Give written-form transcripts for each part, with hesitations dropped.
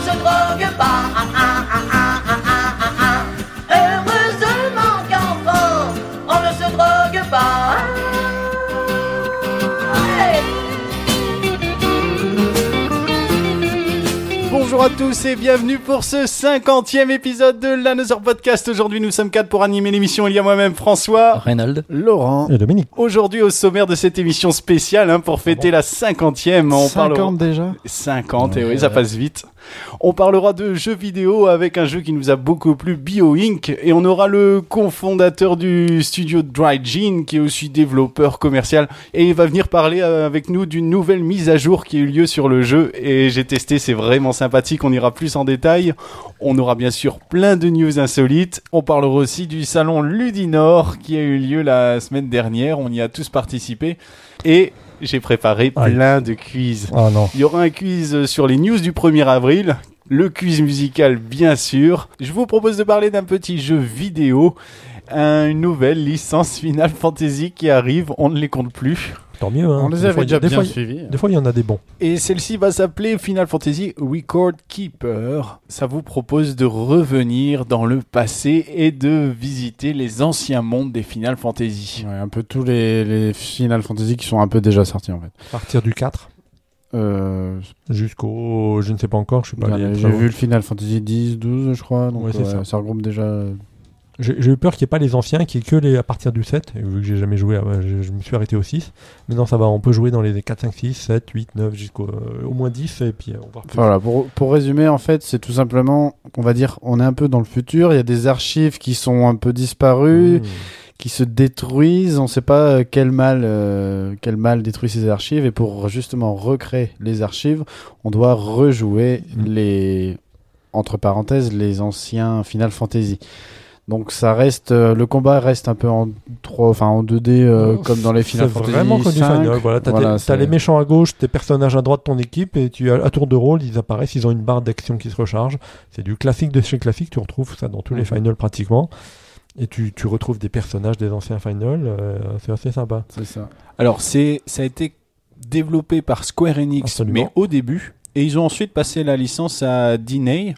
se drogue pas. Heureusement qu'enfant, on ne se drogue pas. Hey. Bonjour à tous et bienvenue pour ce 50e épisode de l'Another Podcast. Aujourd'hui, nous sommes 4 pour animer l'émission. Il y a moi-même, François, Reynald, Laurent et Dominique. Aujourd'hui, au sommaire de cette émission spéciale, pour fêter la 50e, on 50 déjà 50, et oui, ça passe vite. On parlera de jeux vidéo avec un jeu qui nous a beaucoup plu, BioInc, et on aura le cofondateur du studio DryGene, qui est aussi développeur commercial, et il va venir parler avec nous d'une nouvelle mise à jour qui a eu lieu sur le jeu, et j'ai testé, c'est vraiment sympathique, on ira plus en détail. On aura bien sûr plein de news insolites. On parlera aussi du salon Ludinor qui a eu lieu la semaine dernière, on y a tous participé, et j'ai préparé plein de quiz. Oh non. Il y aura un quiz sur les news du 1er avril, le quiz musical bien sûr. Je vous propose de parler d'un petit jeu vidéo, une nouvelle licence Final Fantasy qui arrive, on ne les compte plus. Tant mieux, hein. On les avait déjà bien suivis. Des fois, il y en a des bons. Et celle-ci va s'appeler Final Fantasy Record Keeper. Ça vous propose de revenir dans le passé et de visiter les anciens mondes des Final Fantasy. Ouais, un peu tous les Final Fantasy qui sont un peu déjà sortis en fait. À partir du 4 jusqu'au... Je ne sais pas encore, je suis pas allé. J'ai vu le Final Fantasy 10, 12 je crois, donc ouais, c'est ça regroupe déjà... J'ai eu peur qu'il n'y ait pas les anciens, qu'il n'y ait que les à partir du 7, et vu que j'ai jamais joué, je me suis arrêté au 6. Mais non, ça va, on peut jouer dans les 4, 5, 6, 7, 8, 9, jusqu'au au moins 10, et puis on va... Voilà, pour résumer, en fait, c'est tout simplement, on va dire, on est un peu dans le futur, il y a des archives qui sont un peu disparues, qui se détruisent, on ne sait pas quel mal détruit ces archives, et pour justement recréer les archives, on doit rejouer les, entre parenthèses, les anciens Final Fantasy. Donc ça reste, le combat reste un peu en 2D comme dans les Final Fantasy. C'est vraiment comme du Final. Voilà, t'as les méchants à gauche, tes personnages à droite, ton équipe, et tu as à tour de rôle, ils apparaissent, ils ont une barre d'action qui se recharge. C'est du classique de chez classique, tu retrouves ça dans tous les Final pratiquement. Et tu retrouves des personnages des anciens Final, c'est assez sympa. C'est ça. Alors ça a été développé par Square Enix, Absolument. mais au début, et ils ont ensuite passé la licence à Dena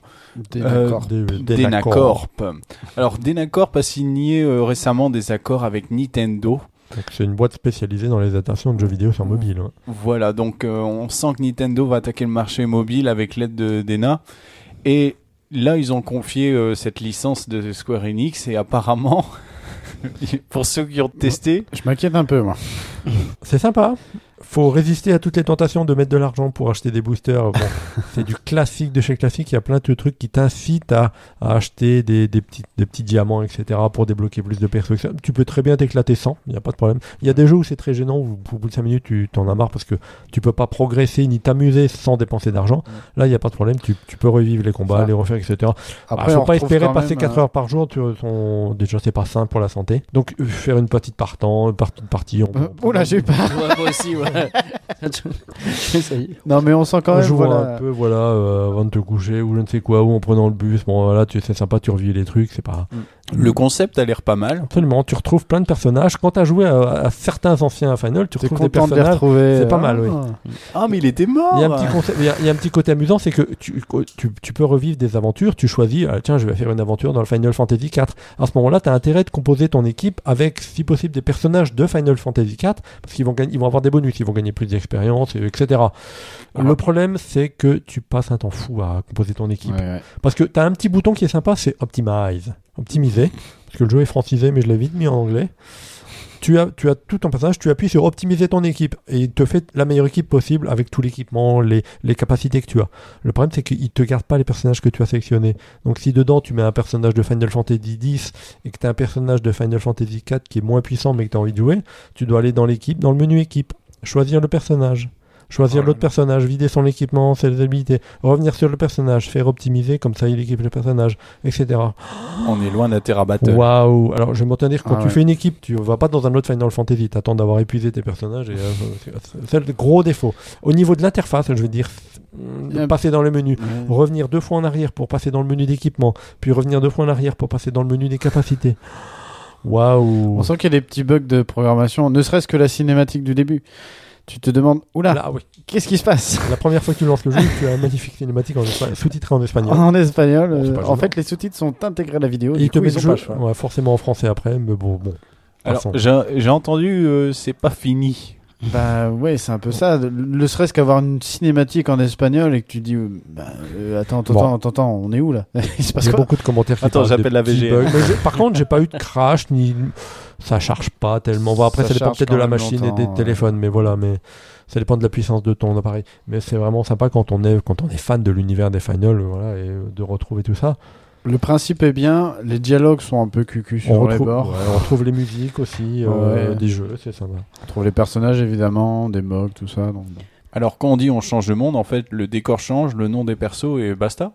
Corp. Alors Dena Corp a signé récemment des accords avec Nintendo. Donc, c'est une boîte spécialisée dans les adaptations de jeux vidéo sur mobile. Hein. Voilà, donc on sent que Nintendo va attaquer le marché mobile avec l'aide de Dena. Et là, ils ont confié cette licence de Square Enix et apparemment, pour ceux qui ont testé... Je m'inquiète un peu, moi. C'est sympa. Faut résister à toutes les tentations de mettre de l'argent pour acheter des boosters. Bon, c'est du classique de chez classique. Il y a plein de trucs qui t'incitent à acheter des petits diamants, etc. pour débloquer plus de persos. Tu peux très bien t'éclater sans, il n'y a pas de problème. Il y a des jeux où c'est très gênant, où au bout de 5 minutes, tu t'en as marre parce que tu peux pas progresser ni t'amuser sans dépenser d'argent. Là, il n'y a pas de problème. Tu peux revivre les combats, les refaire, etc. Après, faut pas espérer passer 4 heures par jour. Déjà, c'est pas simple pour la santé. Donc, faire une petite partie. Oula, j'ai eu peur. Ouais, moi aussi, ouais. Ça y est. Non, mais on sent quand en même... jouant un peu, avant de te coucher, ou je ne sais quoi, ou en prenant le bus. Bon, voilà, c'est sympa, tu revis les trucs, c'est pas... Le concept a l'air pas mal. Absolument, tu retrouves plein de personnages. Quand tu as joué à certains anciens Final, tu retrouves des personnages. De les retrouver. C'est pas mal, oui. Ah, mais il était mort. Il y a un petit concept, il y a un petit côté amusant, c'est que tu peux revivre des aventures. Tu choisis, tiens, je vais faire une aventure dans le Final Fantasy 4. À ce moment-là, tu as intérêt de composer ton équipe avec, si possible, des personnages de Final Fantasy 4, parce qu'ils vont avoir des bonus, ils vont gagner plus d'expérience, etc. Le problème, c'est que tu passes un temps fou à composer ton équipe. Ouais. Parce que tu as un petit bouton qui est sympa, c'est optimiser, parce que le jeu est francisé, mais je l'ai vite mis en anglais. Tu as tout ton personnage, tu appuies sur optimiser ton équipe et il te fait la meilleure équipe possible avec tout l'équipement, les capacités que tu as. Le problème, c'est qu'il ne te garde pas les personnages que tu as sélectionnés. Donc si dedans tu mets un personnage de Final Fantasy X et que tu as un personnage de Final Fantasy 4 qui est moins puissant mais que tu as envie de jouer, tu dois aller dans l'équipe, dans le menu équipe, choisir le personnage. Choisir l'autre personnage, vider son équipement, ses habilités, revenir sur le personnage, faire optimiser, comme ça il équipe le personnage, etc. On est loin d'un Terra Battle. Waouh! Alors je vais m'en tenir, quand tu fais une équipe, tu vas pas dans un autre Final Fantasy, t'attends d'avoir épuisé tes personnages, et c'est le gros défaut. Au niveau de l'interface, je veux dire, passer dans le menu, revenir 2 fois en arrière pour passer dans le menu d'équipement, puis revenir 2 fois en arrière pour passer dans le menu des capacités. Waouh! On sent qu'il y a des petits bugs de programmation, ne serait-ce que la cinématique du début. tu te demandes, oula, Là, oui. qu'est-ce qui se passe? La première fois que tu lances le jeu, tu as une magnifique cinématique sous-titrée en espagnol. En espagnol, Bon, c'est pas en gênant. fait, les sous-titres sont intégrés à la vidéo. Et Du ils te coup, mettent ils le ont pas jeu le choix. ouais, forcément en français après, mais bon. Alors, passons. j'ai entendu, c'est pas fini. Bah ouais, c'est un peu ça. Ne serait-ce qu'avoir une cinématique en espagnol et que tu dis, attends, on est où là? Il se passe Il y a quoi? beaucoup de commentaires qui Attends, parlent de j'appelle la petits VG. bugs. Mais par contre, j'ai pas eu de crash ni ça charge pas tellement. Bon, après, Ça ça dépend charge peut-être quand de la même machine et longtemps, des ouais. téléphones, mais voilà, mais ça dépend de la puissance de ton appareil. Mais c'est vraiment sympa quand on est fan de l'univers des Final, voilà, et de retrouver tout ça. Le principe est bien, les dialogues sont un peu cucu sur On les retrouve, bords. ouais, on retrouve les musiques aussi, Ouais. des jeux, c'est sympa. On trouve les personnages évidemment, des mobs, tout ça. Donc, bon. Alors, quand on dit on change de monde, en fait, le décor change, le nom des persos et basta?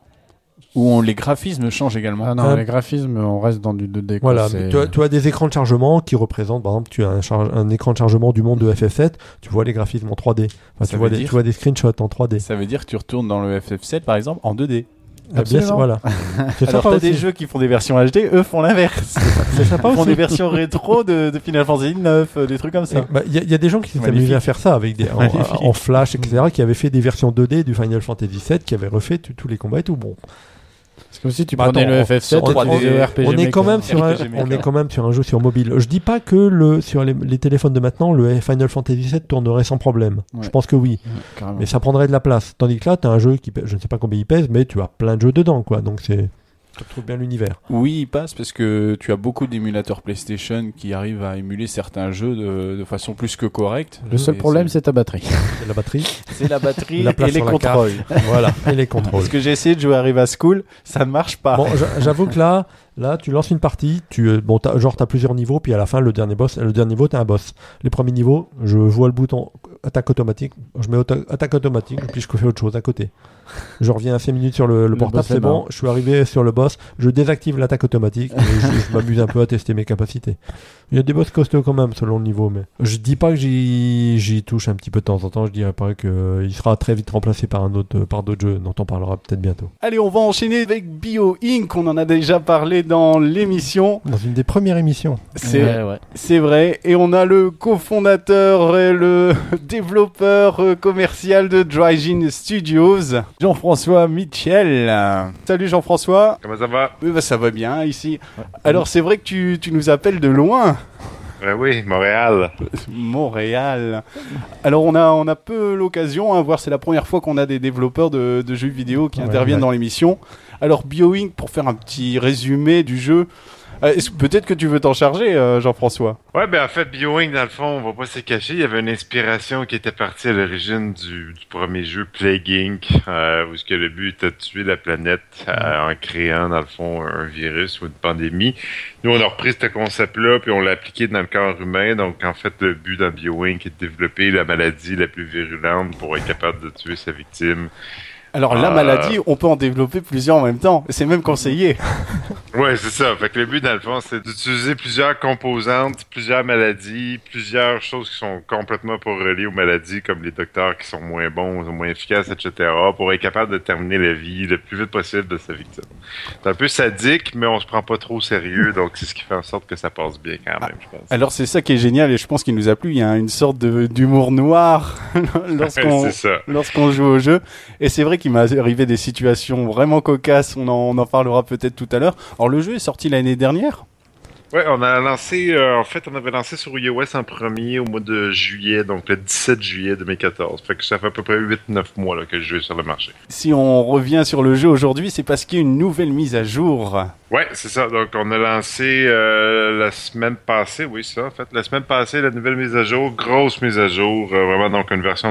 Ou les graphismes changent également? Ah non, les graphismes, on reste dans du 2D. quoi, Voilà, c'est- mais tu as des écrans de chargement qui représentent, par exemple, tu as un écran de chargement du monde de FF7, tu vois les graphismes en 3D. Enfin, Ça tu vois veut dire- tu vois des screenshots en 3D. Ça veut dire que tu retournes dans le FF7, par exemple, en 2D. Ah, bien sûr, Absolument. voilà. C'est Alors, sympa t'as aussi. des jeux qui font des versions HD, eux font l'inverse. C'est sympa Ils font aussi. des versions rétro de Final Fantasy 9, des trucs comme ça. Il y a des gens qui s'étaient Magnifique. amusés à faire ça avec Magnifique. en flash, etc., qui avaient fait des versions 2D du Final Fantasy VII, qui avaient refait tous les combats et tout. Bon, Parce que aussi, tu Bah, prenais attends, le FF7 on- et tu faisais le RPG on est Maker. quand même sur RPG Maker. on est quand même sur un jeu sur mobile. Je dis pas que sur les téléphones de maintenant, le Final Fantasy VII tournerait sans problème. Ouais. Je pense que oui. Ouais, carrément. Mais ça prendrait de la place. Tandis que là, tu as un jeu qui pèse, je ne sais pas combien il pèse, mais tu as plein de jeux dedans, quoi. Donc tu retrouves bien l'univers. Oui, il passe parce que tu as beaucoup d'émulateurs PlayStation qui arrivent à émuler certains jeux de façon plus que correcte. Le seul Et problème, c'est ta batterie. C'est la batterie, c'est la batterie la place et les sur la contrôles. voilà, et les contrôles. Parce que j'ai essayé de jouer à Riva School, ça ne marche pas. Bon, j'avoue que là, tu lances une partie, t'as plusieurs niveaux, puis à la fin, le dernier niveau, t'as un boss. Les premiers niveaux, je vois le bouton attaque automatique, je mets attaque automatique, puis je fais autre chose à côté. Je reviens à 5 minutes sur le portable, boss est c'est bon, mort. je suis arrivé sur le boss, je désactive l'attaque automatique, et je m'amuse un peu à tester mes capacités. Il y a des boss costauds quand même, selon le niveau, mais je dis pas que j'y touche un petit peu de temps en temps, je dirais pas qu'il sera très vite remplacé par d'autres jeux dont on parlera peut-être bientôt. Allez, on va enchaîner avec Bio Inc. On en a déjà parlé dans l'émission. Dans une des premières émissions. C'est vrai. Et on a le cofondateur et le développeur commercial de Drygen Studios, Jean-François Mitchell. Salut Jean-François. Comment ça va? Oui, bah, ça va bien ici. Alors c'est vrai que tu nous appelles de loin. Oui, Montréal. Montréal. Alors on a peu l'occasion, voir c'est la première fois qu'on a des développeurs de jeux vidéo qui Ouais, interviennent ouais. dans l'émission. Alors Bio Inc, pour faire un petit résumé du jeu, peut-être que tu veux t'en charger Jean-François. Ouais, ben en fait, BioWing, dans le fond, on va pas se cacher, il y avait une inspiration qui était partie à l'origine du premier jeu Plague Inc, où ce que le but était de tuer la planète en créant, dans le fond, un virus ou une pandémie. Nous, on a repris ce concept-là, puis on l'a appliqué dans le corps humain. Donc, en fait, le but dans BioWing est de développer la maladie la plus virulente pour être capable de tuer sa victime. Alors la maladie, on peut en développer plusieurs en même temps. C'est même conseillé. Ouais, c'est ça. Fait que le but, dans le fond, c'est d'utiliser plusieurs composantes, plusieurs maladies, plusieurs choses qui sont complètement pas reliées aux maladies, comme les docteurs qui sont moins bons, moins efficaces, etc., pour être capable de terminer la vie le plus vite possible de sa victime. C'est un peu sadique, mais on se prend pas trop au sérieux, donc c'est ce qui fait en sorte que ça passe bien quand même, je pense. Alors c'est ça qui est génial et je pense qu'il nous a plu. Il y a une sorte d'humour noir C'est ça. lorsqu'on joue au jeu. Et c'est vrai qu'il m'est arrivé des situations vraiment cocasses. On en parlera peut-être tout à l'heure. Alors le jeu est sorti l'année dernière. Ouais, on a lancé, on avait lancé sur iOS en premier au mois de juillet, donc le 17 juillet 2014. Fait que ça fait à peu près 8-9 mois là, que le jeu est sur le marché. Si on revient sur le jeu aujourd'hui, c'est parce qu'il y a une nouvelle mise à jour. Ouais, c'est ça. Donc, on a lancé la semaine passée, oui, ça, en fait. La semaine passée, la nouvelle mise à jour, grosse mise à jour, vraiment, donc une version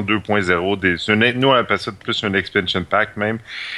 2.0. Nous, on appelle ça plus un expansion pack même,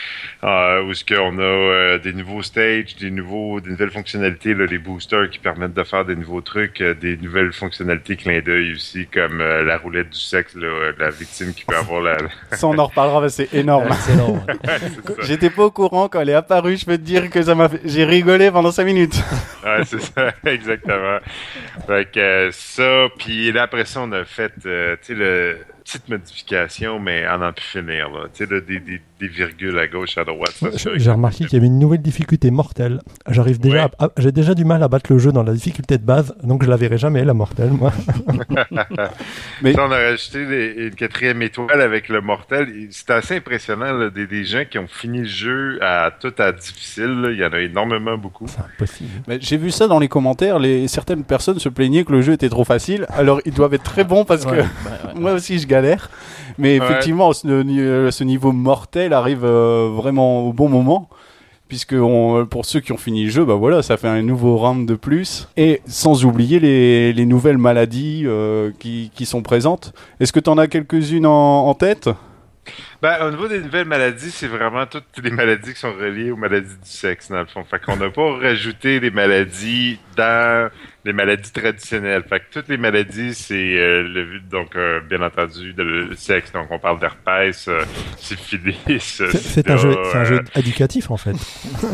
où est-ce qu'on a des nouveaux stages, des nouvelles fonctionnalités, là, les boosters qui permettent de faire des nouveaux trucs, des nouvelles fonctionnalités clin d'œil aussi, comme la roulette du sexe, là, la victime qui peut avoir la... Ça, on en reparlera, mais c'est énorme. Excellent. c'est ça. J'étais pas au courant quand elle est apparue. Je peux te dire que j'ai rigolé pendant 5 minutes. Ouais, c'est ça, exactement. Fait que ça, puis là, après ça, on a fait, tu sais, petites modifications, mais à n'en plus finir, là. Tu sais, là, des virgules à gauche, à droite. Ça, J'ai remarqué qu'il y avait une nouvelle difficulté mortelle. J'ai déjà du mal à battre le jeu dans la difficulté de base, donc je la verrai jamais, la mortelle, moi. Mais ça, on a rajouté une 4e étoile avec le mortel. C'était assez impressionnant, là, des gens qui ont fini le jeu à difficile. Là. Il y en a énormément beaucoup. C'est impossible. Mais j'ai vu ça dans les commentaires, certaines personnes se plaignaient que le jeu était trop facile. Alors ils doivent être très bons parce que moi aussi je galère. Mais effectivement, ce niveau mortel arrive vraiment au bon moment. Puisque pour ceux qui ont fini le jeu, bah voilà, ça fait un nouveau round de plus. Et sans oublier les nouvelles maladies qui sont présentes. Est-ce que tu en as quelques-unes en tête ? Au niveau des nouvelles maladies, c'est vraiment toutes les maladies qui sont reliées aux maladies du sexe, dans le fond. Fait qu'on n'a pas rajouté les maladies dans les maladies traditionnelles. Fait que toutes les maladies, c'est bien entendu, le sexe. Donc, on parle d'herpès, syphilis, c'est un jeu éducatif, en fait.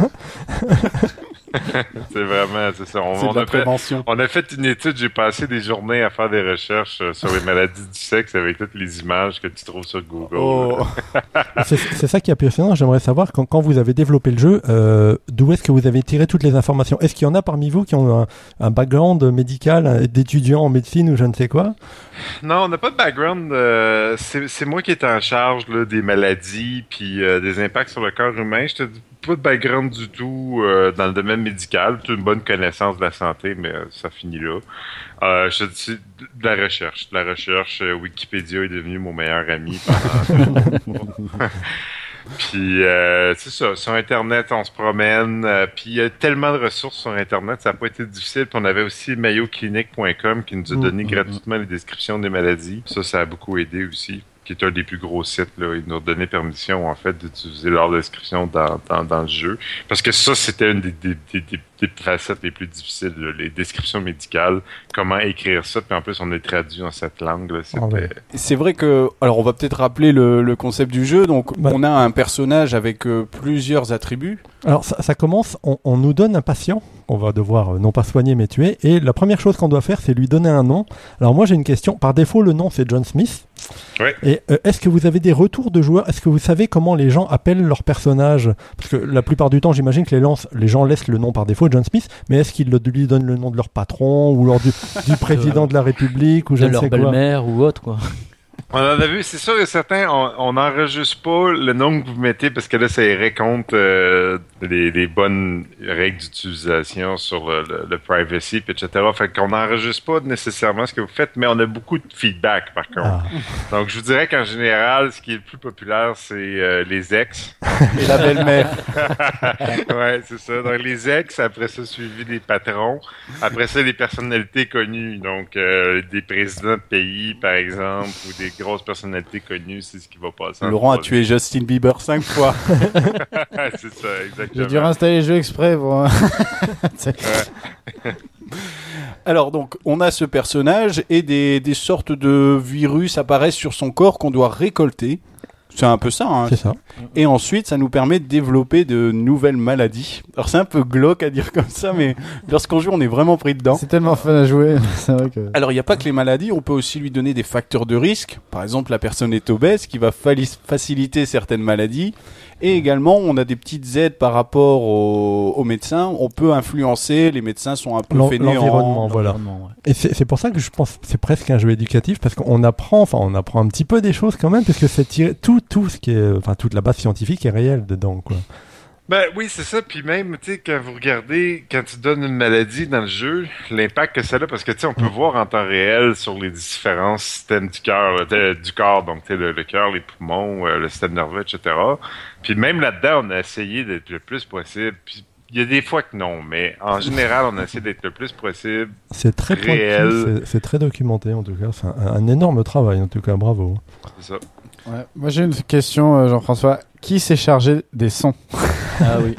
C'est ça. C'est de la prévention. On a fait une étude, j'ai passé des journées à faire des recherches sur les maladies du sexe avec toutes les images que tu trouves sur Google. Oh. C'est ça qui est impressionnant. J'aimerais savoir, quand vous avez développé le jeu, d'où est-ce que vous avez tiré toutes les informations ? Est-ce qu'il y en a parmi vous qui ont un background médical, d'étudiants en médecine ou je ne sais quoi ? Non, on n'a pas de background. C'est moi qui est en charge là, des maladies puis des impacts sur le corps humain. Je te dis pas de background du tout dans le domaine médical. Tu as une bonne connaissance de la santé, mais ça finit là. Je te dis de la recherche. Wikipédia est devenu mon meilleur ami pendant Puis, c'est ça, sur Internet, on se promène, puis il y a tellement de ressources sur Internet, ça n'a pas été difficile. Puis on avait aussi mayoclinic.com qui nous a donné gratuitement les descriptions des maladies. Ça a beaucoup aidé aussi, qui est un des plus gros sites, là. Ils nous ont donné permission, en fait, d'utiliser leur description dans le jeu. Parce que ça, c'était une des facettes les plus difficiles, là, les descriptions médicales, comment écrire ça, puis en plus, on est traduit dans cette langue, là, C'est vrai que, alors on va peut-être rappeler le concept du jeu, donc on a un personnage avec plusieurs attributs. Alors ça commence, on nous donne un patient, on va devoir non pas soigner mais tuer, et la première chose qu'on doit faire, c'est lui donner un nom. Alors moi j'ai une question, par défaut le nom c'est John Smith. Ouais. Et est-ce que vous avez des retours de joueurs ? Est-ce que vous savez comment les gens appellent leur personnage ? Parce que la plupart du temps, j'imagine que les gens laissent le nom par défaut, John Smith, mais est-ce qu'ils lui donnent le nom de leur patron ou du président de la République ou je ne sais quoi ? De leur belle-mère ou autre, quoi. On en a vu, c'est sûr et certain, on n'enregistre pas le nom que vous mettez parce que là, ça irait contre les bonnes règles d'utilisation sur le privacy, etc. Fait qu'on n'enregistre pas nécessairement ce que vous faites, mais on a beaucoup de feedback, par contre. Donc, je vous dirais qu'en général, ce qui est le plus populaire, c'est les ex. Et la belle-mère. Ouais, c'est ça. Donc, les ex, après ça, suivi des patrons. Après ça, les personnalités connues. Donc, des présidents de pays, par exemple, ou des grosses personnalités connues, c'est ce qui va passer. Laurent a tué Justin Bieber 5 fois. C'est ça, exactement. J'ai dû réinstaller le jeu exprès pour... Alors donc, on a ce personnage et des sortes de virus apparaissent sur son corps qu'on doit récolter. C'est un peu ça, hein. C'est ça. Et ensuite, ça nous permet de développer de nouvelles maladies. Alors c'est un peu glauque à dire comme ça, mais lorsqu'on joue, on est vraiment pris dedans. C'est tellement fun à jouer. C'est vrai que... Alors il n'y a pas que les maladies, on peut aussi lui donner des facteurs de risque. Par exemple, la personne est obèse, qui va faciliter certaines maladies. Et également, on a des petites aides par rapport aux médecins. On peut influencer, les médecins sont un peu fainéants. L'environnement, voilà. Et c'est pour ça que je pense que c'est presque un jeu éducatif, parce qu'on apprend un petit peu des choses quand même, parce que c'est tiré, tout ce qui est, enfin, toute la base scientifique est réelle dedans, quoi. Ben oui, c'est ça. Puis même, tu sais, quand vous regardez, quand tu donnes une maladie dans le jeu, l'impact que ça a, parce que tu sais, on peut voir en temps réel sur les différents systèmes du cœur, du corps, donc tu sais, le cœur, les poumons, le système nerveux, etc. Puis même là-dedans, on a essayé d'être le plus possible. Puis il y a des fois que non, mais en général, on a essayé d'être le plus possible. C'est très réel. C'est très documenté, en tout cas. C'est un énorme travail, en tout cas. Bravo. C'est ça. Ouais. Moi, j'ai une question, Jean-François. Qui s'est chargé des sons ? Ah oui.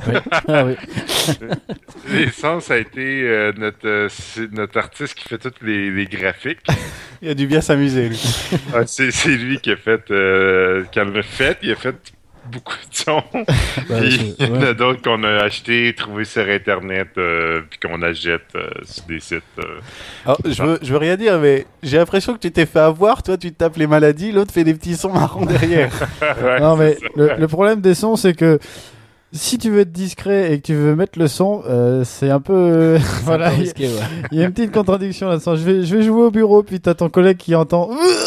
Les sons, ça a été notre artiste qui fait tous les graphiques. Il a dû bien s'amuser, lui. C'est lui qui a fait, il a fait beaucoup de sons. Ouais, Puis il y en ouais. a d'autres qu'on a achetés, trouvés sur Internet, puis qu'on achète sur des sites. Alors, je veux rien dire, mais j'ai l'impression que tu t'es fait avoir. Toi, tu te tapes les maladies, l'autre fait des petits sons marrons derrière. Ouais, Non, mais c'est ça. le problème des sons, c'est que si tu veux être discret et que tu veux mettre le son, c'est un peu. Voilà, Un peu il risqué, ouais. il y a une petite contradiction là-dedans. Je vais jouer au bureau, puis t'as ton collègue qui entend.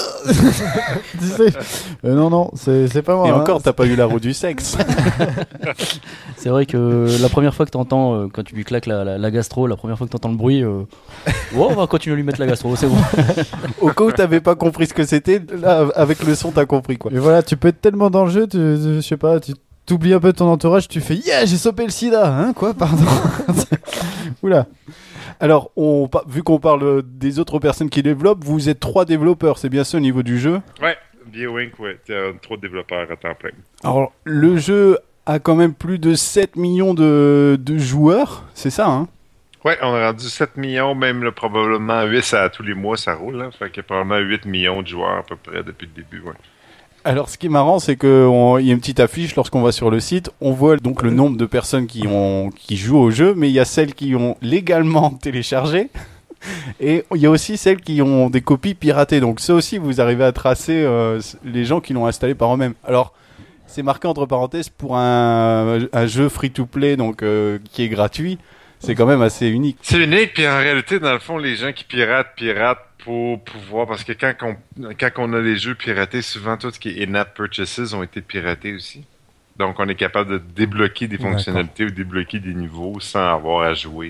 Tu sais, non, c'est pas moi. Et hein. encore, t'as pas eu la roue du sexe. C'est vrai que la première fois que t'entends, quand tu lui claques la gastro, la première fois que t'entends le bruit, on va continuer à lui mettre la gastro, c'est bon. Au cas où t'avais pas compris ce que c'était, là, avec le son, t'as compris quoi. Et voilà, tu peux être tellement dans le jeu, je sais pas, tu t'oublies un peu ton entourage, tu fais yeah, j'ai chopé le sida, hein, quoi, pardon. Oula. Alors, vu qu'on parle des autres personnes qui développent, vous êtes 3 développeurs, c'est bien ça au niveau du jeu. Ouais, BioInc, ouais, t'as 3 développeurs à temps plein. Alors, le jeu a quand même plus de 7 millions de joueurs, c'est ça, hein? Ouais, on a rendu 7 millions, même là, probablement 8 à tous les mois, ça roule. Hein, fait qu'il y a probablement 8 millions de joueurs à peu près depuis le début. Ouais. Alors, ce qui est marrant, c'est qu'il y a une petite affiche lorsqu'on va sur le site. On voit donc le nombre de personnes qui jouent au jeu, mais il y a celles qui ont légalement téléchargé. Et il y a aussi celles qui ont des copies piratées. Donc, ça aussi, vous arrivez à tracer les gens qui l'ont installé par eux-mêmes. Alors, c'est marqué entre parenthèses pour un jeu free-to-play, donc qui est gratuit. C'est quand même assez unique. C'est unique, puis en réalité, dans le fond, les gens qui piratent pour pouvoir... Parce que quand on a les jeux piratés, souvent, tout ce qui est in-app purchases ont été piratés aussi. Donc, on est capable de débloquer des fonctionnalités ou débloquer des niveaux sans avoir à jouer,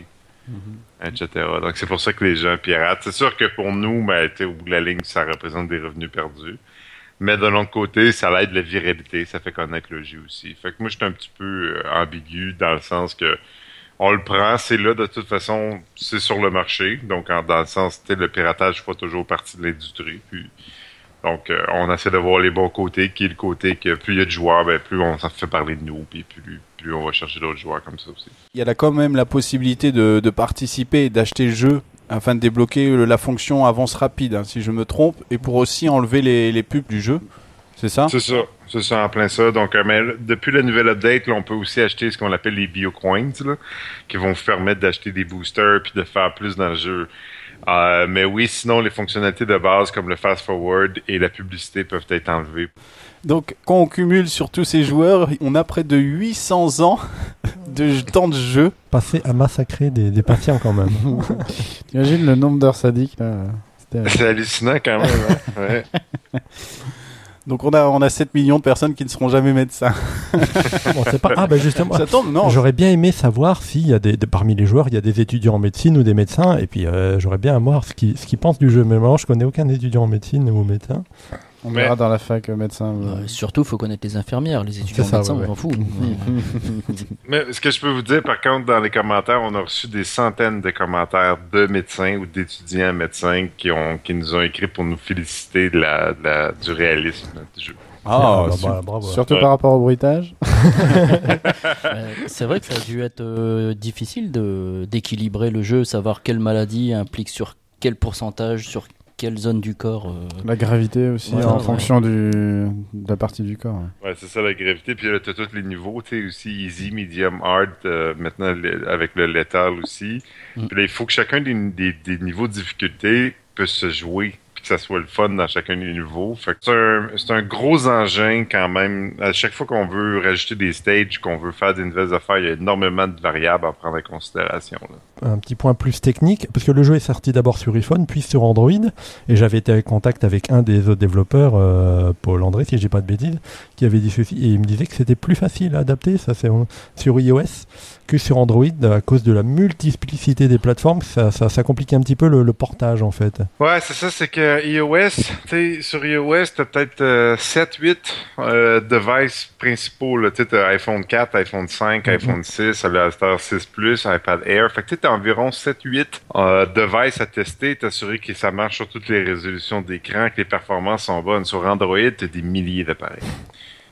etc. Donc, c'est pour ça que les gens piratent. C'est sûr que pour nous, au bout de la ligne, ça représente des revenus perdus. Mais de l'autre côté, ça aide la viralité, ça fait connaître le jeu aussi. Fait que moi, je suis un petit peu ambigu dans le sens que on le prend, c'est là, de toute façon, c'est sur le marché. Donc, dans le sens, le piratage fait toujours partie de l'industrie. Puis, donc, on essaie de voir les bons côtés, qui est le côté que plus il y a de joueurs, plus on s'en fait parler de nous, puis plus on va chercher d'autres joueurs comme ça aussi. Il y a là quand même la possibilité de participer et d'acheter le jeu afin de débloquer la fonction avance rapide, hein, si je me trompe, et pour aussi enlever les pubs du jeu. C'est ça? C'est ça, en plein ça. Donc, mais depuis la nouvelle update, là, on peut aussi acheter ce qu'on appelle les BioCoins, là, qui vont vous permettre d'acheter des boosters puis de faire plus dans le jeu. Mais oui, sinon, les fonctionnalités de base comme le fast forward et la publicité peuvent être enlevées. Donc, quand on cumule sur tous ces joueurs, on a près de 800 ans de temps de jeu. Passer à massacrer des patients quand même. T'imagines le nombre d'heures sadiques, là. C'est hallucinant quand même. Hein? Ouais. Donc, on a 7 millions de personnes qui ne seront jamais médecins. Bon, c'est pas... Ah, justement. Ça tombe, non? J'aurais bien aimé savoir s'il y a parmi les joueurs, il y a des étudiants en médecine ou des médecins, et puis j'aurais bien à voir ce qu'ils pensent du jeu. Mais maintenant, je connais aucun étudiant en médecine ou médecin. On verra dans la fac médecin. Surtout, il faut connaître les infirmières, les étudiants C'est ça, médecins, ouais, on s'en fout. Mais ce que je peux vous dire, par contre, dans les commentaires, on a reçu des centaines de commentaires de médecins ou d'étudiants médecins qui nous ont écrit pour nous féliciter du réalisme du jeu. Ah, bravo. Surtout Ouais. par rapport au bruitage. C'est vrai que ça a dû être difficile d'équilibrer le jeu, savoir quelle maladie implique sur quel pourcentage, sur quelle zone du corps. La gravité aussi, Ouais, en ouais. fonction de la partie du corps. Ouais. Ouais, c'est ça la gravité. Puis là, t'as tous les niveaux, tu sais, aussi easy, medium, hard, maintenant avec le létal aussi. Mm. Puis là, il faut que chacun des niveaux de difficulté puisse se jouer, puis que ça soit le fun dans chacun des niveaux. Fait que c'est un gros engin quand même. À chaque fois qu'on veut rajouter des stages, qu'on veut faire des nouvelles affaires, il y a énormément de variables à prendre en considération. Là. Un petit point plus technique, parce que le jeu est sorti d'abord sur iPhone, puis sur Android, et j'avais été en contact avec un des autres développeurs, Paul André, si j'ai pas de bêtises, qui avait dit ceci, et il me disait que c'était plus facile à adapter, ça c'est sur iOS, que sur Android, à cause de la multiplicité des plateformes, ça complique un petit peu le portage en fait. Ouais, c'est ça, c'est que iOS, tu sais, sur iOS, t'as peut-être 7-8 devices principaux, là. Tu sais, t'as iPhone 4, iPhone 5, iPhone 6, le Star 6 Plus, iPad Air. Fait que tu sais, t'as environ 7-8 devices à tester, t'assurer que ça marche sur toutes les résolutions d'écran, que les performances sont bonnes. Sur Android, t'as des milliers d'appareils.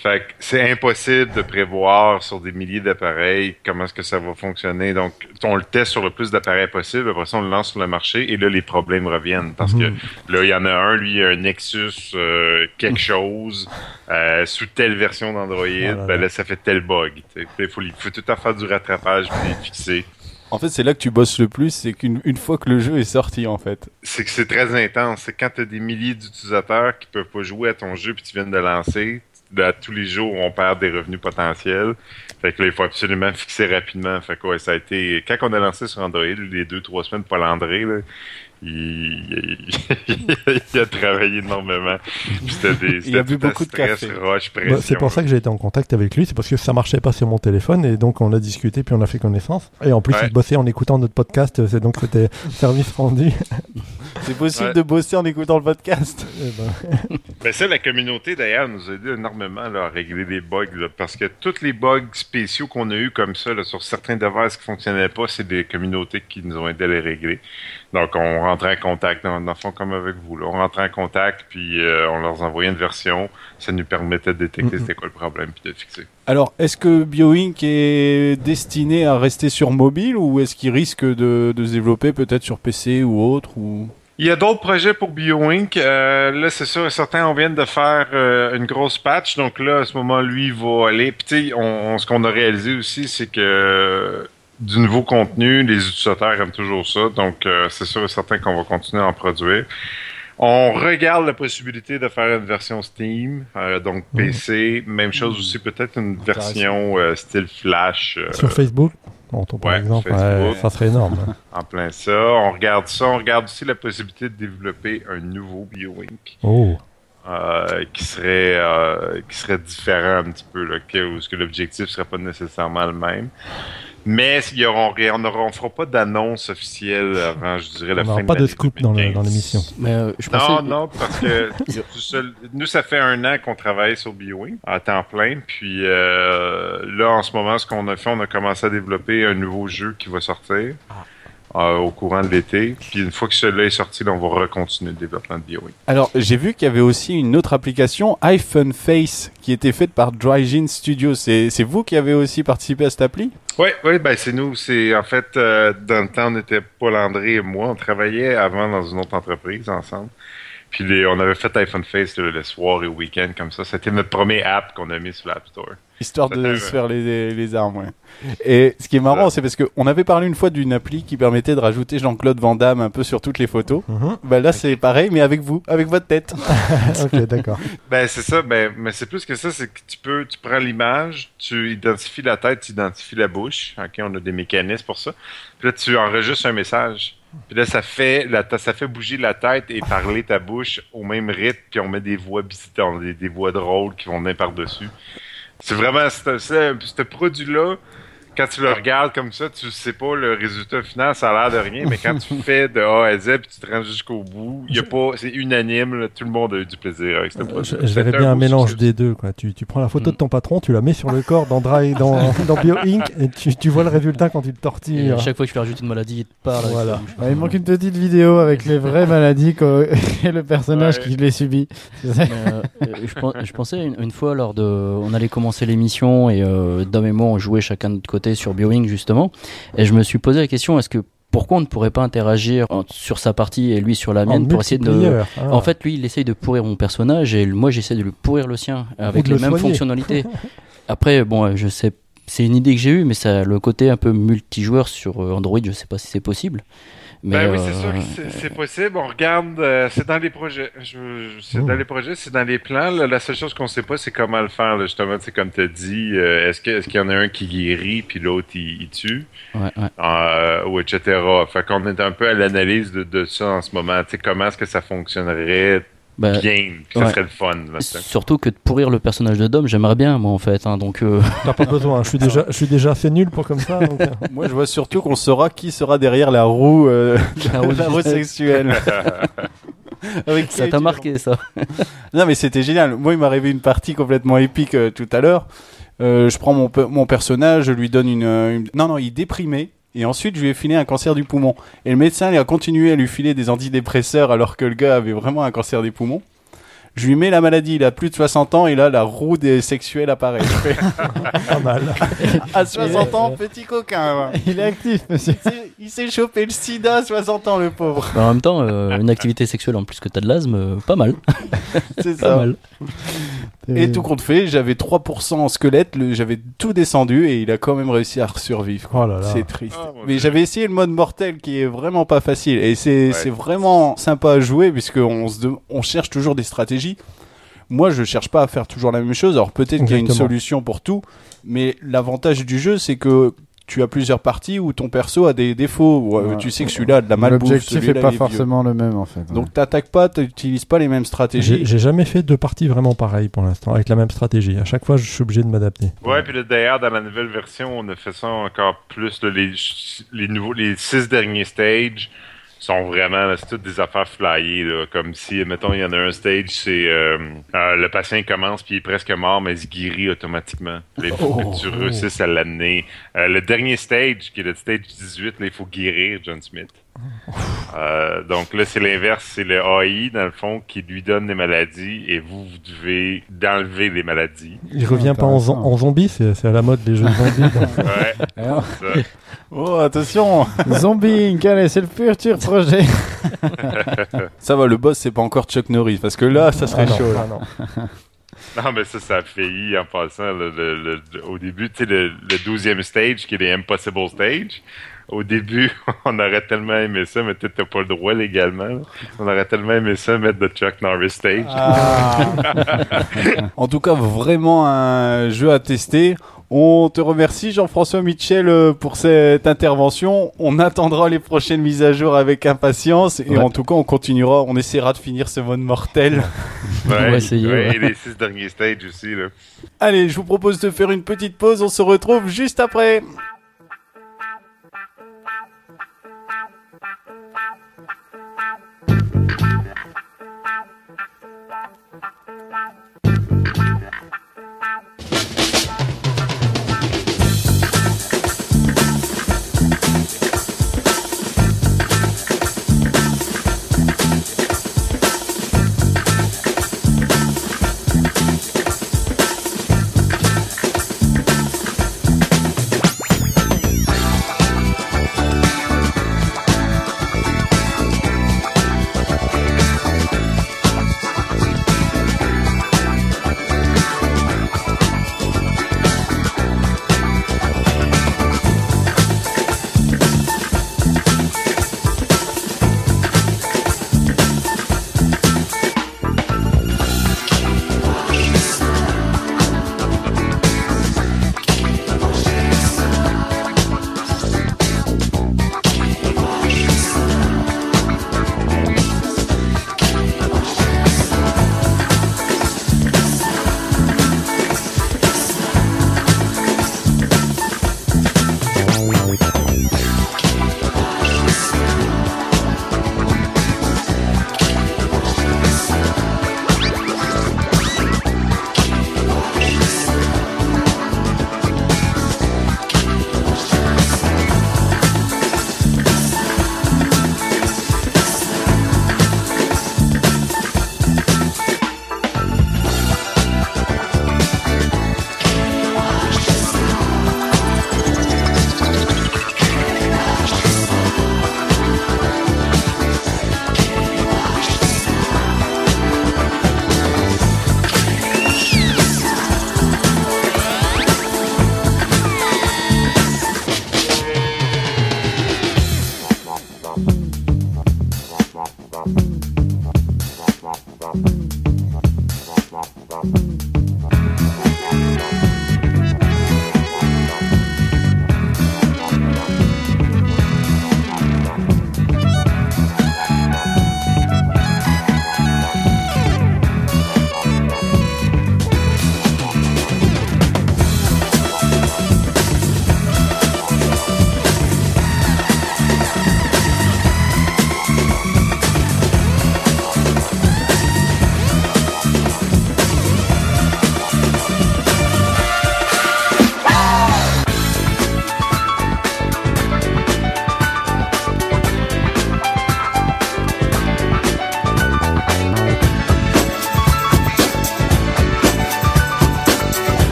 Fait que c'est impossible de prévoir sur des milliers d'appareils comment est-ce que ça va fonctionner. Donc, on le teste sur le plus d'appareils possible, après ça, on le lance sur le marché et là, les problèmes reviennent. Parce que là, il y en a un, lui, un Nexus quelque chose sous telle version d'Android, ben là, ça fait tel bug. Il faut tout à faire du rattrapage puis les fixer. En fait, c'est là que tu bosses le plus, c'est qu'une fois que le jeu est sorti, en fait. C'est que c'est très intense. C'est quand tu as des milliers d'utilisateurs qui peuvent pas jouer à ton jeu puis tu viens de le lancer. Là, tous les jours, on perd des revenus potentiels. Fait que là, il faut absolument fixer rapidement. Fait que ouais, ça a été... Quand on a lancé sur Android, les 2-3 semaines, Paul André, là, il a travaillé énormément. Il a bu beaucoup de café. C'est pour ça que j'ai été en contact avec lui. C'est parce que ça marchait pas sur mon téléphone. Et donc, on a discuté, puis on a fait connaissance. Et en plus, il bossait en écoutant notre podcast. Donc, c'était service rendu. C'est possible de bosser en écoutant le podcast. Ben ça, la communauté, d'ailleurs, nous a aidé énormément là, à régler des bugs. Là, parce que tous les bugs spéciaux qu'on a eu comme ça là, sur certains devices qui fonctionnaient pas, c'est des communautés qui nous ont aidé à les régler. Donc, on rentrait en contact, dans le fond, comme avec vous. Là. On rentrait en contact, puis on leur envoyait une version. Ça nous permettait de détecter c'était quoi le problème, puis de le fixer. Alors, est-ce que BioInc est destiné à rester sur mobile, ou est-ce qu'il risque de se développer peut-être sur PC ou autre ou... Il y a d'autres projets pour BioInc. Là, c'est sûr et certain, on vient de faire une grosse patch. Donc là, à ce moment, lui, il va aller. Puis tu sais, ce qu'on a réalisé aussi, c'est que du nouveau contenu, les utilisateurs aiment toujours ça. Donc, c'est sûr et certain qu'on va continuer à en produire. On regarde la possibilité de faire une version Steam, donc PC. Même chose aussi, peut-être une version style Flash. Sur Facebook par exemple, ça serait énorme. En plein ça. On regarde ça. On regarde aussi la possibilité de développer un nouveau BioInc. Qui serait différent un petit peu, là, où que l'objectif serait pas nécessairement le même. Mais on fera pas d'annonce officielle avant, je dirais, la fin de l'année. On n'aura pas de scoop dans l'émission. Non, parce que nous, ça fait 1 an qu'on travaille sur BioInc à temps plein. Puis là, en ce moment, ce qu'on a fait, on a commencé à développer un nouveau jeu qui va sortir au courant de l'été. Puis une fois que celui-là est sorti, là, on va recontinuer le développement de BioInc. Alors, j'ai vu qu'il y avait aussi une autre application, iPhone Face, qui était faite par Drygen Studio. C'est vous qui avez aussi participé à cette appli? Oui, ben c'est nous. C'est en fait, dans le temps, on était Paul André et moi. On travaillait avant dans une autre entreprise ensemble. Puis on avait fait iPhone Face le soir et le week-end comme ça. C'était notre premier app qu'on a mis sur l'App Store. Histoire de se faire les armes, ouais. Et ce qui est marrant, c'est parce qu'on avait parlé une fois d'une appli qui permettait de rajouter Jean-Claude Van Damme un peu sur toutes les photos. Ben là, c'est pareil, mais avec vous, avec votre tête. Ok, d'accord. Ben c'est ça, mais c'est plus que ça, c'est que tu prends l'image, tu identifies la tête, tu identifies la bouche. Ok, on a des mécanismes pour ça. Puis là, tu enregistres un message. Puis là, ça fait bouger la tête et parler ta bouche au même rythme, puis on met des voix des voix drôles qui vont venir par-dessus. C'est vraiment, ce produit-là, quand tu le regardes comme ça, tu sais pas le résultat final, ça a l'air de rien, mais quand tu fais de A à Z puis tu te rends jusqu'au bout, c'est unanime, là, tout le monde a eu du plaisir avec ce produit. Je verrais bien un mélange des deux, quoi. Tu prends la photo de ton patron, tu la mets sur le corps dans BioInc et tu vois le résultat quand il te tortille. Et à chaque fois que tu lui rajoutes une maladie, il te parle. Voilà. Il manque une petite vidéo avec les vraies maladies et le personnage qui les subit. Je pensais une fois on allait commencer l'émission et Dom et moi on jouait chacun de notre côté sur BioInc justement, et je me suis posé la question, pourquoi on ne pourrait pas interagir sur sa partie et lui sur la mienne pour essayer de... En fait, lui, il essaye de pourrir mon personnage et moi, j'essaie de lui pourrir le sien avec les mêmes fonctionnalités. Après, bon, je sais, c'est une idée que j'ai eue, mais ça, le côté un peu multijoueur sur Android, je sais pas si c'est possible. Mais oui, c'est sûr que c'est possible. On regarde, c'est dans les projets. Dans les projets, c'est dans les plans. Là, la seule chose qu'on sait pas, c'est comment le faire. Là, justement, c'est comme tu as dit, est-ce qu'il y en a un qui guérit puis l'autre il tue, ou etc. Fait qu'on est un peu à l'analyse de ça en ce moment. Tu sais, comment est-ce que ça fonctionnerait bien, ça serait le fun. Surtout que de pourrir le personnage de Dom, j'aimerais bien, moi, en fait. Donc, t'as pas besoin, je suis déjà assez nul pour comme ça. Donc... Moi, je vois surtout qu'on saura qui sera derrière la roue, la roue sexuelle. Ça t'a marqué, ça. Non, mais c'était génial. Moi, il m'est arrivé une partie complètement épique tout à l'heure. Je prends mon personnage, je lui donne Non, il déprimait. Et ensuite, je lui ai filé un cancer du poumon. Et le médecin il a continué à lui filer des antidépresseurs alors que le gars avait vraiment un cancer des poumons. Je lui mets la maladie, il a plus de 60 ans et là la roue des sexuels apparaît. Je fais, Pas mal. à 60 ans, petit coquin. Ouais. Il est actif, monsieur. Il s'est chopé le sida à 60 ans, le pauvre. En même temps, une activité sexuelle en plus que t'as de l'asthme, pas mal. C'est Pas ça. mal. Et tout compte fait, j'avais 3% en squelette, j'avais tout descendu et il a quand même réussi à survivre. Oh là là. C'est triste. Ah, mon Mais Dieu. j'avais essayé le mode mortel qui est vraiment pas facile et c'est Ouais. vraiment sympa à jouer puisqu'on on cherche toujours des stratégies. Moi, je cherche pas à faire toujours la même chose. Alors peut-être qu'il y a une Exactement. solution pour tout, mais l'avantage du jeu, c'est que tu as plusieurs parties où ton perso a des défauts. Ouais. Tu sais que celui-là a de la malbouffe, L'objectif celui-là est pas il est vieux. forcément le même en fait. Donc t'attaques pas, t'utilises pas les mêmes stratégies. J'ai jamais fait de partie vraiment pareille pour l'instant, avec la même stratégie. À chaque fois, je suis obligé de m'adapter. Ouais, puis là, d'ailleurs, dans la nouvelle version, on a fait ça encore plus. Là, les 6 derniers stages sont vraiment, là, c'est toutes des affaires flyées, là, comme si, mettons, il y en a un stage, c'est le patient il commence puis il est presque mort, mais il se guérit automatiquement. Là, il faut que tu réussisses à l'amener. Le dernier stage, qui est le stage 18, là, il faut guérir John Smith. Donc là, c'est l'inverse, c'est le AI, dans le fond, qui lui donne des maladies et vous devez d'enlever les maladies. Il revient pas en zombie, c'est à la mode les jeux de zombies. donc. Ouais, Alors, ça. Oh, attention. Zombie Inc, allez, c'est le futur projet. Ça va, le boss, c'est pas encore Chuck Norris, parce que là, ça serait Ah non, chaud. Là. ah non. Non, mais ça a failli en passant. Au début, tu sais, le 12e stage, qui est les Impossible Stage. Au début, on aurait tellement aimé ça, mais peut-être t'as pas le droit légalement. Là. On aurait tellement aimé ça mettre le Chuck Norris Stage. En tout cas, vraiment un jeu à tester. On te remercie Jean-François Mitchell pour cette intervention. On attendra les prochaines mises à jour avec impatience et Ouais. en tout cas on continuera, on essaiera de finir ce mode mortel. On va essayer, ouais. Et les 6 derniers stages aussi. Là. Allez, je vous propose de faire une petite pause, on se retrouve juste après.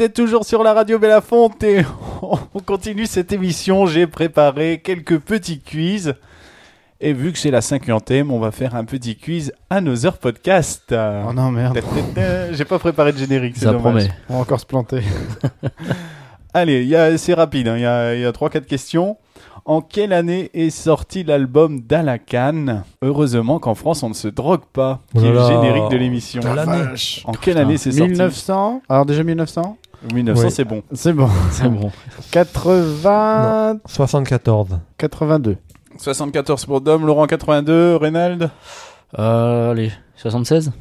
Vous êtes toujours sur la radio Bélafonte et on continue cette émission. J'ai préparé quelques petits quiz. Et vu que c'est la 50e, on va faire un petit quiz Another Podcast. Oh non, merde. J'ai pas préparé de générique, c'est Ça dommage. promet. On va encore se planter. Allez, c'est rapide, hein. Il y a 3-4 questions. En quelle année est sorti l'album d'Alakan? Heureusement qu'en France, on ne se drogue pas. Qui est le Voilà. générique de l'émission. Quelle année? En quelle année c'est sorti? 1900. Alors déjà 1900. 1900, Oui. c'est bon. C'est bon. C'est bon. 80. 74. 82. 74 pour Dom, Laurent 82, Reynald. Allez, 76.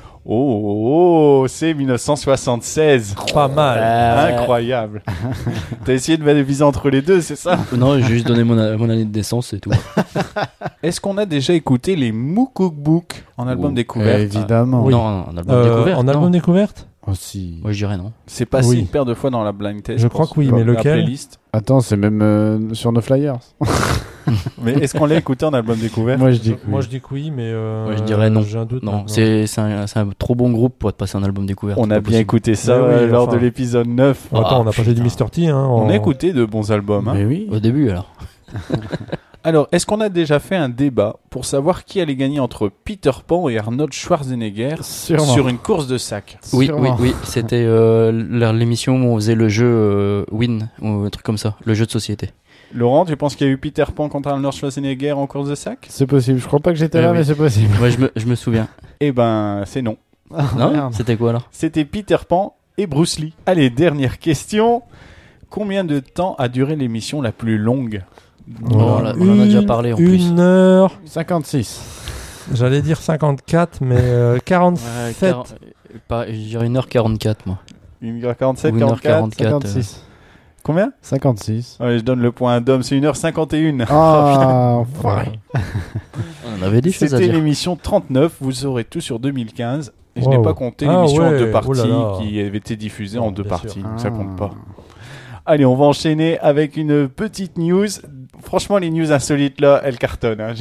Oh, c'est 1976. Pas mal. Incroyable. T'as essayé de viser entre les deux, c'est ça? Non, j'ai juste donné mon année de naissance, c'est tout. Est-ce qu'on a déjà écouté les Moo Cookbook en album découverte? Évidemment. Oui. Non, en album découvert. En non. album découverte Aussi. Moi, je dirais non. C'est passé Oui. une paire de fois dans la blind test. Je crois que oui, pour mais la lequel playlist. Attends, c'est même sur nos flyers. Mais est-ce qu'on l'a écouté en album découvert? Moi je dis que oui. Moi je dis que oui, mais Moi, je dirais non. j'ai un doute. Non, maintenant. c'est un trop bon groupe pour être passé en album découvert. On c'est a pas bien possible. écouté ça Mais oui, lors enfin. de l'épisode 9. Attends, on a passé du putain. Mr. T. Hein, On a écouté de bons albums. Hein. Mais oui. Au début, alors. Alors, est-ce qu'on a déjà fait un débat pour savoir qui allait gagner entre Peter Pan et Arnold Schwarzenegger Sûrement. sur une course de sac? Oui, Sûrement. oui. C'était l'émission où on faisait le jeu Win, ou un truc comme ça, le jeu de société. Laurent, tu penses qu'il y a eu Peter Pan contre Arnold Schwarzenegger en course de sac? C'est possible. Je crois pas que j'étais là, oui. mais c'est possible. Moi, je me souviens. Eh ben, c'est non. Non, Merde. c'était quoi alors? C'était Peter Pan et Bruce Lee. Allez, dernière question. Combien de temps a duré l'émission la plus longue? Oh, on en a déjà parlé en plus. 1 heure. 56. J'allais dire 54, mais 47. Je dirais 1h44, moi. 1h47, Ou 44? 1h44. 56. Combien? 56. Ouais, je donne le point à Dom, c'est 1h51. Ah, enfoiré. On avait des choses à C'était dire. l'émission 39, vous saurez tout sur 2015. Et je n'ai Wow. pas compté Ah l'émission en ouais, 2 parties oh là là. qui avait été diffusée en Non, 2 bien parties, sûr. donc ça compte pas. Allez, on va enchaîner avec une petite news. Franchement, les news insolites là, elles cartonnent. Hein.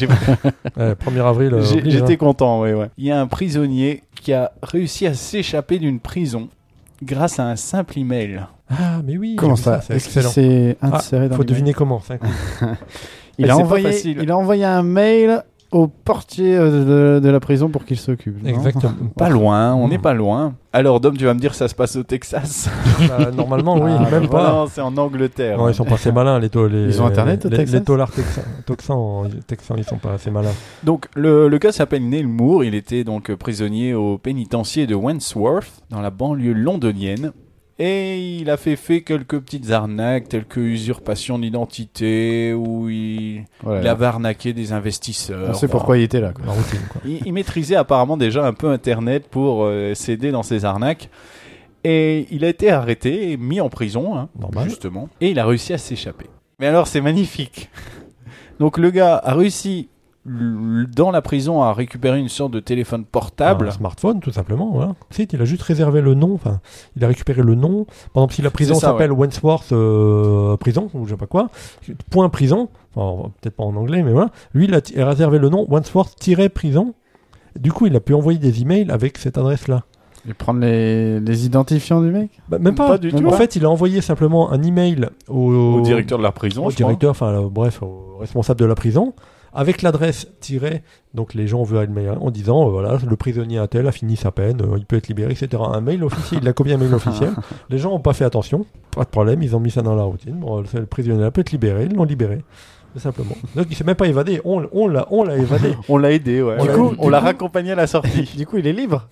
1er avril. J'étais content, ouais. Il y a un prisonnier qui a réussi à s'échapper d'une prison grâce à un simple email. Ah, mais oui. Comment j'ai vu ça C'est Est-ce qu'il excellent. s'est Ah, inséré dans faut l'email deviner comment. ça. Il Et a c'est pas envoyé. facile. Il a envoyé un mail au portier de la prison pour qu'il s'occupe. non Exactement. Pas loin, on n'est pas loin. Alors, Dom, tu vas me dire ça se passe au Texas. Bah, normalement, oui, Ah, même pas. Non, c'est en Angleterre. Non, ils sont pas assez malins, les Ils ont Internet au Texas Les taulards texans, ils sont pas assez malins. Donc, le gars s'appelle Neil Moore. Il était donc prisonnier au pénitencier de Wandsworth, dans la banlieue londonienne. Et il a fait quelques petites arnaques, telles que usurpation d'identité, où il avait arnaqué des investisseurs. On sait pourquoi il était là. Quoi. La routine, quoi. Il maîtrisait apparemment déjà un peu Internet pour s'aider dans ses arnaques. Et il a été arrêté et mis en prison, hein, Normal. justement. Et il a réussi à s'échapper. Mais alors, c'est magnifique. Donc, le gars a réussi, dans la prison, à récupérer une sorte de téléphone portable. Un smartphone, tout simplement. Voilà. Ensuite, il a juste réservé le nom. Enfin, il a récupéré le nom. Par exemple, si la prison C'est ça, s'appelle Wandsworth prison, ou je sais pas quoi, point prison, enfin, peut-être pas en anglais, mais voilà. Lui, il a réservé le nom Wandsworth-prison. Du coup, il a pu envoyer des emails avec cette adresse-là. Et prendre les identifiants du mec. Bah, même pas. Pas du tout. En fait, il a envoyé simplement un email Au directeur de la prison, au je crois. directeur, enfin bref, au responsable de la prison, avec l'adresse tirée, donc les gens envoient un mail en disant voilà, le prisonnier a tel a fini sa peine, il peut être libéré, etc. Un mail officiel, il a copié un mail officiel. Les gens n'ont pas fait attention, pas de problème, ils ont mis ça dans la routine. Bon, le prisonnier peut être libéré, ils l'ont libéré. Tout simplement. Donc il s'est même pas évadé, on l'a évadé. On l'a aidé, ouais. On l'a raccompagné à la sortie. Du coup, il est libre.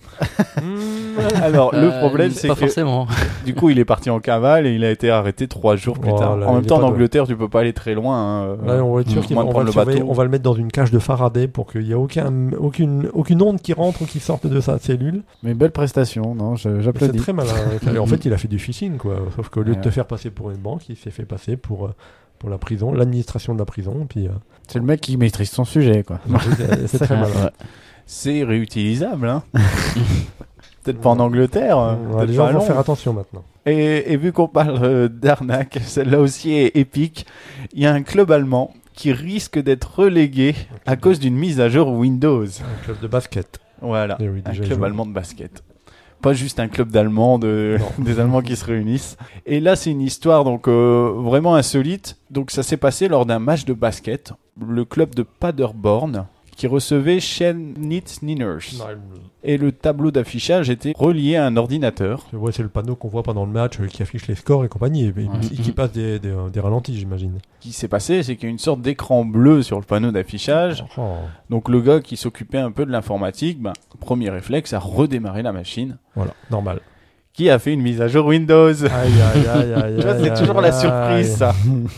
Alors, le problème, c'est Pas que forcément. du coup, il est parti en cavale et il a été arrêté 3 jours plus tard. Voilà, En même il est temps, en pas de- Angleterre, tu peux pas aller très loin. Hein. Là, on va être sûr qu'on moins va prendre le le surveiller, bateau. on va le mettre dans une cage de Faraday pour qu'il n'y ait aucune onde qui rentre ou qui sorte de sa cellule. Mais belle prestation, non C'est j'applaudis. très malin. Et en fait, il a fait du phishing, quoi. Sauf qu'au lieu de te Ouais. faire passer pour une banque, il s'est fait passer pour la prison, l'administration de la prison. Puis, C'est le mec qui maîtrise son sujet, quoi. c'est très malin. Ouais. C'est réutilisable, hein. Peut-être pas en Angleterre. Ouais, peut-être les pas gens à vont faire Londres. attention maintenant. Et vu qu'on parle d'arnaque, celle-là aussi est épique. Il y a un club allemand qui risque d'être relégué à cause d'une mise à jour Windows. Un club de basket. Voilà, Eh oui, un déjà club joué. allemand de basket. pas juste un club d'Allemands, des Allemands qui se réunissent. Et là, c'est une histoire donc vraiment insolite. Donc ça s'est passé lors d'un match de basket, le club de Paderborn qui recevait Chemnitz Niners. Et le tableau d'affichage était relié à un ordinateur. Ouais, c'est le panneau qu'on voit pendant le match qui affiche les scores et compagnie, et qui passe des ralentis, j'imagine. Ce qui s'est passé, c'est qu'il y a une sorte d'écran bleu sur le panneau d'affichage. Oh. Donc le gars qui s'occupait un peu de l'informatique, premier réflexe, a redémarré la machine. Voilà, normal. Qui a fait une mise à jour Windows. Aïe, aïe, aïe, aïe. Tu vois, c'est toujours la surprise, ça.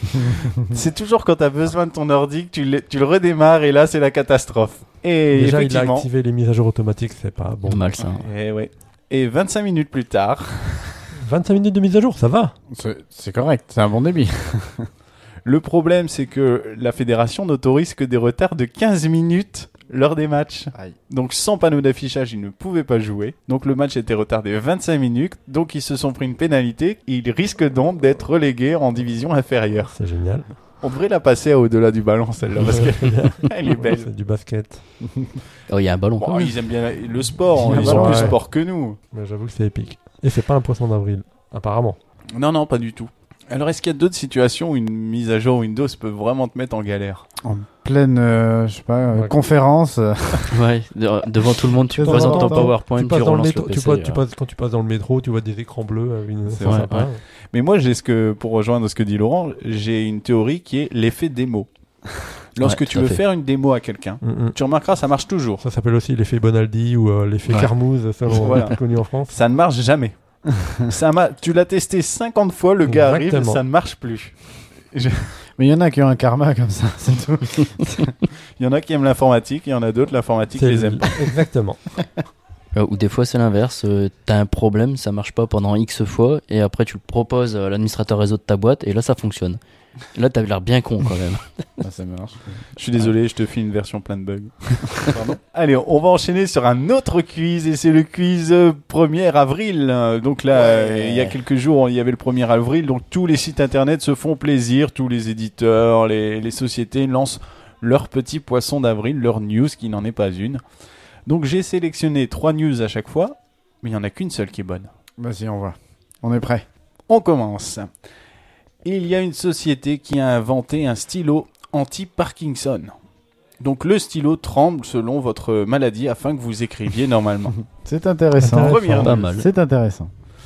C'est toujours quand tu as besoin de ton ordi que tu le redémarres et là, c'est la catastrophe. Et déjà, il a effectivement... activé les mises à jour automatiques, c'est pas bon. Mal ça. Et, ouais. Et 25 minutes plus tard... 25 minutes de mise à jour, ça va. C'est correct, c'est un bon débit. Le problème, c'est que la fédération n'autorise que des retards de 15 minutes lors des matchs. Aïe. Donc sans panneau d'affichage, ils ne pouvaient pas jouer. Donc le match était retardé 25 minutes. Donc ils se sont pris une pénalité. Ils risquent donc d'être relégués en division inférieure. C'est génial. On devrait la passer à au-delà du ballon, celle-là, parce qu'elle est belle. C'est du basket. Oh, il y a un ballon. Bon, quand même. ils aiment bien le sport, Il y a un ils sont ballon, plus ouais. sport que nous. Mais j'avoue que c'est épique. Et c'est pas un poisson d'avril, apparemment. Non, pas du tout. Alors est-ce qu'il y a d'autres situations où une mise à jour Windows peut vraiment te mettre en galère? En pleine, je sais pas, Ouais. conférence. Ouais, devant tout le monde, tu De temps présentes en ton temps, PowerPoint, tu tu, passes dans le relances métro, le PC. quand tu passes dans le métro, tu vois des écrans bleus. C'est C'est vrai, sympa. ouais. Mais moi, pour rejoindre ce que dit Laurent, j'ai une théorie qui est l'effet démo. Lorsque Ouais, tu tout à veux fait. faire une démo à quelqu'un, tu remarqueras, ça marche toujours. Ça s'appelle aussi l'effet Bonaldi ou l'effet Ouais. Carmouze, selon Voilà. le plus connu en France. Ça ne marche jamais. Tu l'as testé 50 fois, le gars arrive, Exactement. ça ne marche plus. Mais il y en a qui ont un karma comme ça, c'est tout. Il y en a qui aiment l'informatique, il y en a d'autres, l'informatique C'est les aime pas. Exactement. Ou des fois c'est l'inverse, t'as un problème, ça marche pas pendant X fois, et après tu le proposes à l'administrateur réseau de ta boîte, et là ça fonctionne. Là t'as l'air bien con quand même. Ah, ça marche. Je suis désolé, je te fais une version plein de bugs. Pardon. Allez, on va enchaîner sur un autre quiz, et c'est le quiz 1er avril. Donc là, il y a quelques jours, il y avait le 1er avril, donc tous les sites internet se font plaisir, tous les éditeurs, les sociétés lancent leur petit poisson d'avril, leur news qui n'en est pas une. Donc j'ai sélectionné 3 news à chaque fois, mais il n'y en a qu'une seule qui est bonne. Vas-y, on voit. On est prêt. On commence. Il y a une société qui a inventé un stylo anti-Parkinson. Donc le stylo tremble selon votre maladie afin que vous écriviez normalement. C'est intéressant. Intéressant. Première Pas news. mal. C'est intéressant.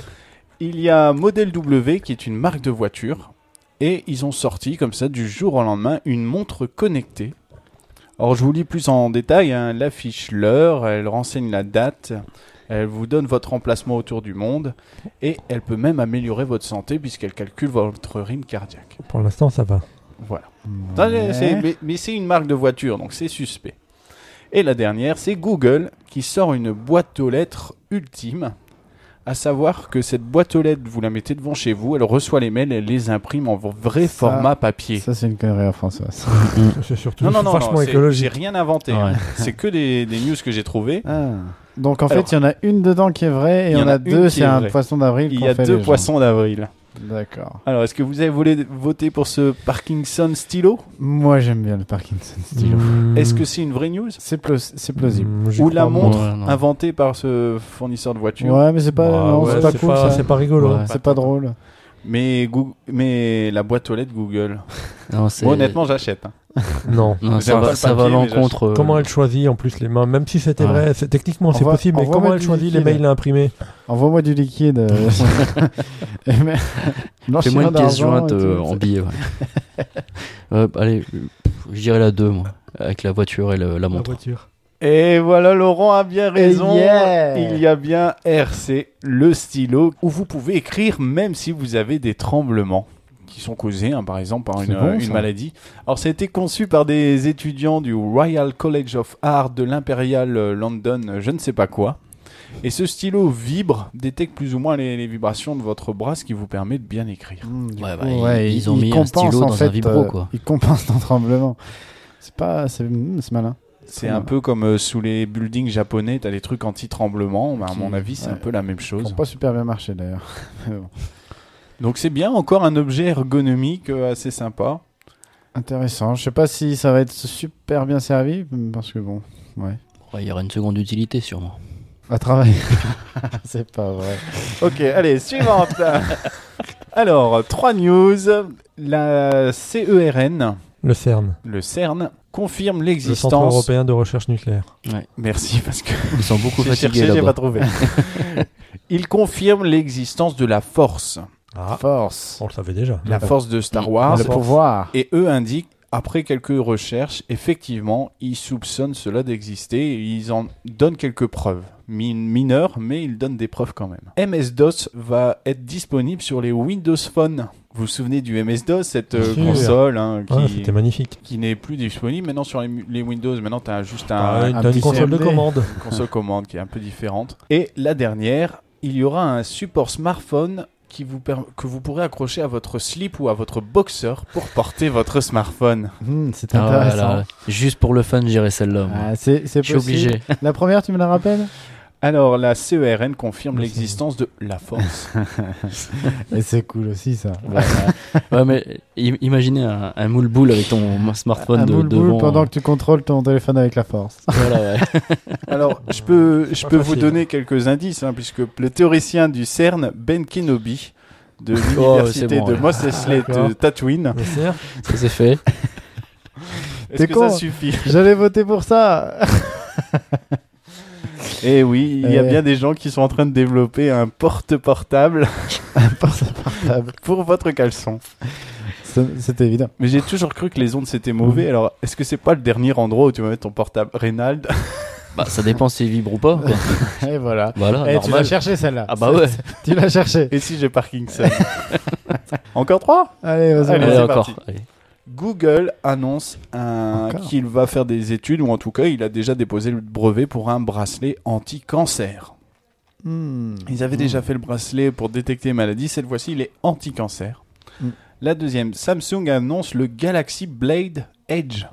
Il y a Model W qui est une marque de voiture et ils ont sorti comme ça du jour au lendemain une montre connectée. Alors je vous lis plus en détail, hein. Elle affiche l'heure, elle renseigne la date, elle vous donne votre emplacement autour du monde et elle peut même améliorer votre santé puisqu'elle calcule votre rythme cardiaque. Pour l'instant, ça va. Voilà. Ça, mais c'est une marque de voiture, donc c'est suspect. Et la dernière, c'est Google qui sort une boîte aux lettres ultime. À savoir que cette boîte aux lettres, vous la mettez devant chez vous, elle reçoit les mails, elle les imprime en vrai format papier. Ça, c'est une connerie à François. C'est surtout Non, vachement j'ai écologique. rien inventé. Ouais. hein. C'est que des news que j'ai trouvées. Ah. Donc en Alors, fait, il y en a une dedans qui est vraie et il y il y en a une deux, qui c'est est un vraie. poisson d'avril. Il y qu'ont a fait 2 les gens. poissons d'avril. D'accord. Alors, est-ce que vous avez voté pour ce Parkinson stylo? Moi, j'aime bien le Parkinson stylo. Est-ce que c'est une vraie news? C'est plausible. Ou la montre Ouais, non. inventée par ce fournisseur de voitures? Ouais, mais c'est pas, non, ouais, c'est pas cool. ça. C'est pas rigolo. Ouais. C'est pas drôle. Mais la boîte aux lettres Google. Non, c'est... Moi, honnêtement, j'achète. hein. Non. Non, J'aime pas le ça va à papier, mais l'encontre. Comment elle choisit en plus les mains, même si c'était Ouais. vrai, techniquement c'est Envoie- possible, mais envoie-moi comment elle du choisit les liquide. mails à imprimer? Envoie-moi du liquide. Fais-moi Blanchiment une pièce d'argent jointe et tout. en billet. Ouais. Allez, je dirais la 2, moi. Avec la voiture et la La montre. voiture. Et voilà, Laurent a bien raison. yeah. Il y a bien RC, le stylo, où vous pouvez écrire même si vous avez des tremblements qui sont causés, hein, par exemple, par C'est bon, une ça. maladie. Alors, ça a été conçu par des étudiants du Royal College of Art de l'Imperial London, je ne sais pas quoi. Et ce stylo vibre, détecte plus ou moins les vibrations de votre bras, ce qui vous permet de bien écrire. Du Ouais, coup, bah, ils ont mis un compense, stylo en dans fait, un vibro, quoi. Il compense ton tremblement. C'est malin. C'est un peu comme sous les buildings japonais, tu as des trucs anti-tremblement. Bah, à mon avis, c'est un ouais. peu la même Ils chose. n'ont pas super bien marché d'ailleurs. Mais bon. Donc c'est bien, encore un objet ergonomique assez sympa. Intéressant. Je sais pas si ça va être super bien servi parce que bon, ouais. Ouais, il y aura une seconde utilité sûrement. À travailler. C'est pas vrai. Ok, allez, suivante. Alors, 3 news. La CERN, Le CERN, le CERN, confirme le Centre l'existence... européen de recherche nucléaire. Merci, parce que Ils sont beaucoup j'ai fatigués cherché, j'ai là-bas. pas trouvé. Il confirme l'existence de la Force. Ah, Force. on le savait déjà. La Force de Star Wars. Le pouvoir. Et eux indiquent, après quelques recherches, effectivement, ils soupçonnent cela d'exister et ils en donnent quelques preuves. Mineures, mais ils donnent des preuves quand même. MS-DOS va être disponible sur les Windows Phone. Vous vous souvenez du MS-DOS, cette Bien sûr. console hein, Ah, c'était magnifique. qui n'est plus disponible maintenant sur les Windows. Maintenant, tu as juste T'as un une petit console de CMD. commande. console commande qui est un peu différente. Et la dernière, il y aura un support smartphone que vous pourrez accrocher à votre slip ou à votre boxer pour porter votre smartphone. C'est Ah, intéressant. voilà. Juste pour le fun, j'irai celle-là. moi. Ah, c'est Je suis possible. obligé. La première, tu me la rappelles? Alors, la CERN confirme Oui, l'existence de la force. Et c'est cool aussi, ça. Ouais, mais imaginez un moule-boule avec ton smartphone Un de boule-boule devant. pendant que tu contrôles ton téléphone avec la force. Voilà, ouais. Alors, je peux Pas vous facile. donner quelques indices, hein, puisque le théoricien du CERN, Ben Kenobi, de Oh, l'université c'est bon, de ouais. Mos Eisley D'accord. de Tatooine, Le CERN, Ça c'est fait. est-ce T'es que con. ça suffit? J'allais voter pour ça. Eh oui, il y a Eh. bien des gens qui sont en train de développer un porte-portable Portable. pour votre caleçon. C'est évident. Mais j'ai toujours cru que les ondes c'était mauvais. Alors, est-ce que c'est pas le dernier endroit où tu vas mettre ton portable, Reynald? Bah, ça dépend s'il vibre ou pas. quoi. Et voilà. Voilà, Eh, tu l'as normal. cherché celle-là. Ah bah ouais. Tu l'as cherché. Et si j'ai Parkinson? Encore 3? Allez, vas-y. Allez, Allez, c'est encore. parti. Allez. Google annonce Encore qu'il va faire des études, ou en tout cas, il a déjà déposé le brevet pour un bracelet anti-cancer. Ils avaient déjà fait le bracelet pour détecter les maladies. Cette fois-ci, il est anti-cancer. Mm. La deuxième, Samsung annonce le Galaxy Blade Edge.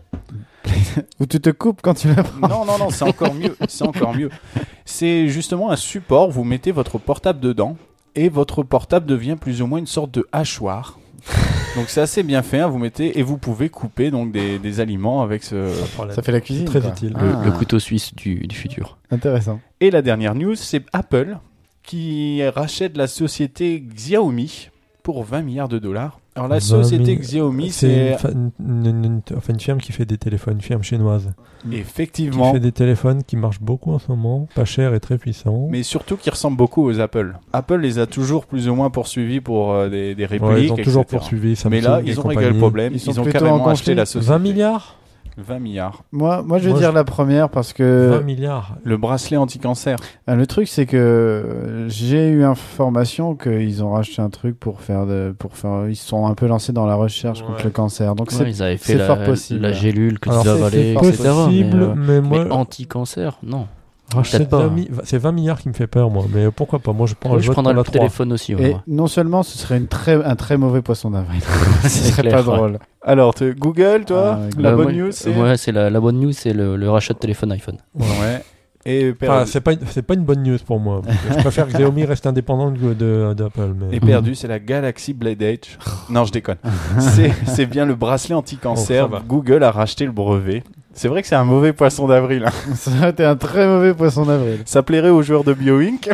Où tu te coupes quand tu la prends. Non, c'est encore mieux. C'est encore mieux. C'est justement un support. Vous mettez votre portable dedans et votre portable devient plus ou moins une sorte de hachoir. Donc c'est assez bien fait. Hein, vous mettez et vous pouvez couper donc des aliments avec ce. pas de problème. Ça fait la cuisine. Très quoi. utile. Ah, Le couteau suisse du futur. Intéressant. Et la dernière news, c'est Apple qui rachète la société Xiaomi pour 20 milliards de dollars. Alors la 20 société 000, Xiaomi, C'est c'est une firme qui fait des téléphones, une firme chinoise. Qui effectivement, fait des téléphones qui marchent beaucoup en ce moment, pas cher et très puissants. mais surtout qui ressemble beaucoup aux Apple. Apple les a toujours plus ou moins poursuivis pour des répliques, Ouais, ils ont toujours etc. poursuivi Samsung Mais là, et ils ont réglé compagnie. le problème. Ils sont Ils ont plutôt carrément en acheté conflit. la société. 20 milliards 20 milliards. Moi, je vais Moi, dire je- la première parce 20 que milliards. Le bracelet anti-cancer. le truc c'est que j'ai eu information qu'ils ont racheté un truc pour faire ils se sont un peu lancés dans la recherche contre Ouais. le cancer. Donc Ouais, ils avaient fait c'est fort possible. la gélule que Alors, tu dois c'est avaler, fort etc. possible, mais moi, mais anti-cancer, non. racheter peut-être pas. 20 c'est 20 milliards qui me fait peur, moi. Mais pourquoi pas? Moi, je prends Moi, le je vote prendrais pour le la 3. téléphone aussi. ouais, Et moi. non seulement ce serait un très mauvais poisson d'avril. Ce C'est serait clair, pas ouais. drôle. Alors, Google, toi, Ah, la bonne moi, news, c'est Ouais, c'est la bonne news, c'est le rachat de téléphone iPhone. Ouais. Et Enfin, perdu, c'est pas une bonne news pour moi. Je préfère que Xiaomi reste indépendant d'Apple. Mais... et perdu, c'est la Galaxy Blade Edge. Non, je déconne. C'est bien le bracelet anti-cancer. Oh, ça va. Google a racheté le brevet. C'est vrai que c'est un mauvais poisson d'avril. Hein. Ça aurait été un très mauvais poisson d'avril. Ça plairait aux joueurs de BioInc.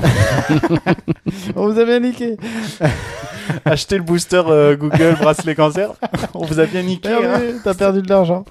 On vous a bien niqué. Acheter le booster Google bracelet cancer. On vous a bien niqué. Hein. Perdu, t'as perdu de l'argent.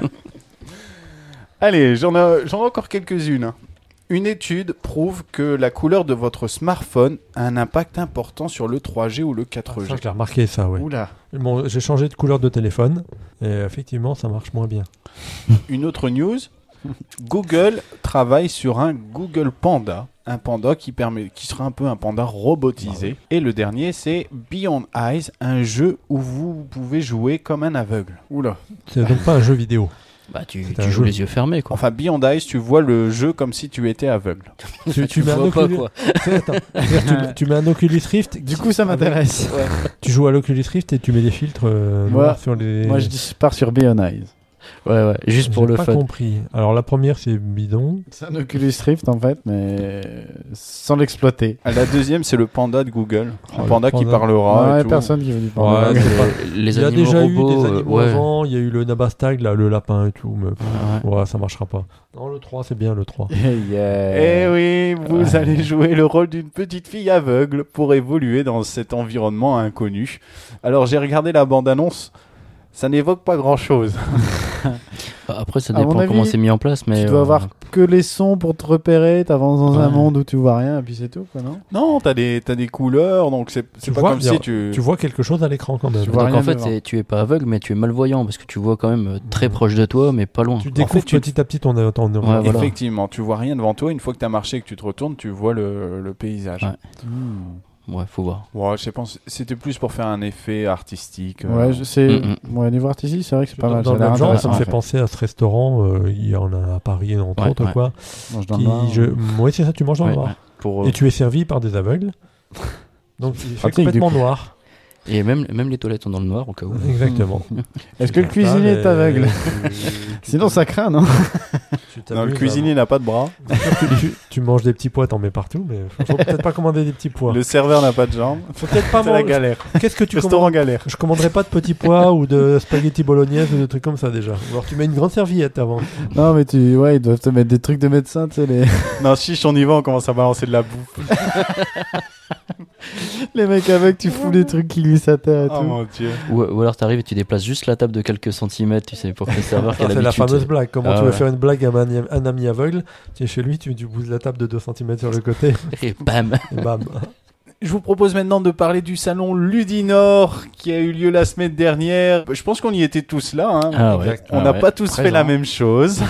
Allez, j'en ai encore quelques-unes. hein. Une étude prouve que la couleur de votre smartphone a un impact important sur le 3G ou le 4G. Ça, je l'ai remarqué, ça, ouais. Oula. Bon, j'ai changé de couleur de téléphone et effectivement, ça marche moins bien. Une autre news, Google travaille sur un Google Panda, un panda qui sera un peu un panda robotisé. Et le dernier, c'est Beyond Eyes, un jeu où vous pouvez jouer comme un aveugle. Oula. C'est donc pas un jeu vidéo. Bah, tu C'est un joues jeu. les yeux fermés, quoi. Enfin, Beyond Eyes, tu vois le jeu comme si tu étais aveugle. Tu mets un vois pas, Oculus... quoi. Attends, tu mets un Oculus Rift. Du coup, ça m'intéresse. Tu joues à l'Oculus Rift et tu mets des filtres noirs sur les... Moi, je pars sur Beyond Eyes. Ouais, juste pour J'ai le pas fun. compris. Alors la première c'est bidon. C'est un Oculus Rift en fait, mais sans l'exploiter. La deuxième, c'est le panda de Google. Oh, Un panda le qui panda. parlera. Ouais, et tout. personne qui veut du Ouais, panda. c'est pas- Les Il y a animaux déjà robots, eu des animaux ouais. avant, il y a eu le Nabastag, là, le lapin et tout, mais Ouais. ouais, ça marchera pas. Non, le 3 c'est bien le 3. Eh oui, vous allez jouer le rôle d'une petite fille aveugle pour évoluer dans cet environnement inconnu. Alors j'ai regardé la bande-annonce, ça n'évoque pas grand-chose. Après, ça À mon dépend avis, comment c'est mis en place, mais Tu dois avoir que les sons pour te repérer, t'avances dans un Ouais. monde où tu vois rien, et puis c'est tout, quoi, non? Non, t'as des couleurs, donc c'est Tu pas vois, comme il y a- si tu... Tu vois quelque chose à l'écran quand même. Tu vois donc rien en fait, devant. tu es pas aveugle, mais tu es malvoyant parce que tu vois quand même très proche de toi, mais pas loin. Tu découvres fait, tu- petit à petit ton Ouais, voilà. Effectivement, tu vois rien devant toi. Une fois que t'as marché et que tu te retournes, tu vois le paysage. Ouais. Hmm. Ouais, faut voir. Ouais, je pense c'était plus pour faire un effet artistique. Ouais, je sais. Mm, Ouais, niveau artistique, c'est vrai que c'est pas mal. Dans Ça a le l'air même genre, ça intéressant, me en fait fait. penser à ce restaurant, il y en a à Paris entre Ouais, autres ouais. quoi. Mange dans le Qui, noir. Oui c'est ça, tu manges dans le Ouais, noir. ouais. Pour, Et tu es servi par des aveugles. Donc il fait Pratique, complètement du coup. noir. Et même les toilettes sont dans le noir au cas où. Exactement. Est-ce que le cuisinier est aveugle? Sinon, ça craint, non? Non, le cuisinier n'a pas de bras. Tu manges des petits pois, t'en mets partout, mais faut peut-être pas commander des petits pois. Le serveur n'a pas de jambes. Faut peut-être pas C'est la manger. galère. Qu'est-ce que tu Restaurant commandes? galère. Je commanderais pas de petits pois ou de spaghetti bolognaise ou des trucs comme ça déjà. Ou alors tu mets une grande serviette avant. Non, mais ouais, ils doivent te mettre des trucs de médecin, tu sais, les... Non, chiche, on y va, on commence à balancer de la bouffe. les mecs aveugles, tu fous des trucs qui glissent à terre et Oh tout. mon dieu. Ou alors t'arrives et tu déplaces juste la table de quelques centimètres, tu sais, pour que le serveur qui a Ah, c'est la l'habitude. fameuse blague. Comment Ah tu veux ouais. faire une blague à un ami aveugle? Tu es chez lui, tu bouges la table de 2 cm sur le côté Et bam. et bam. Je vous propose maintenant de parler du salon Ludinor qui a eu lieu la semaine dernière. Je pense qu'on y était tous là. Hein. Ah ouais. Exact. On Ah n'a ouais. pas tous fait la Présent. même chose.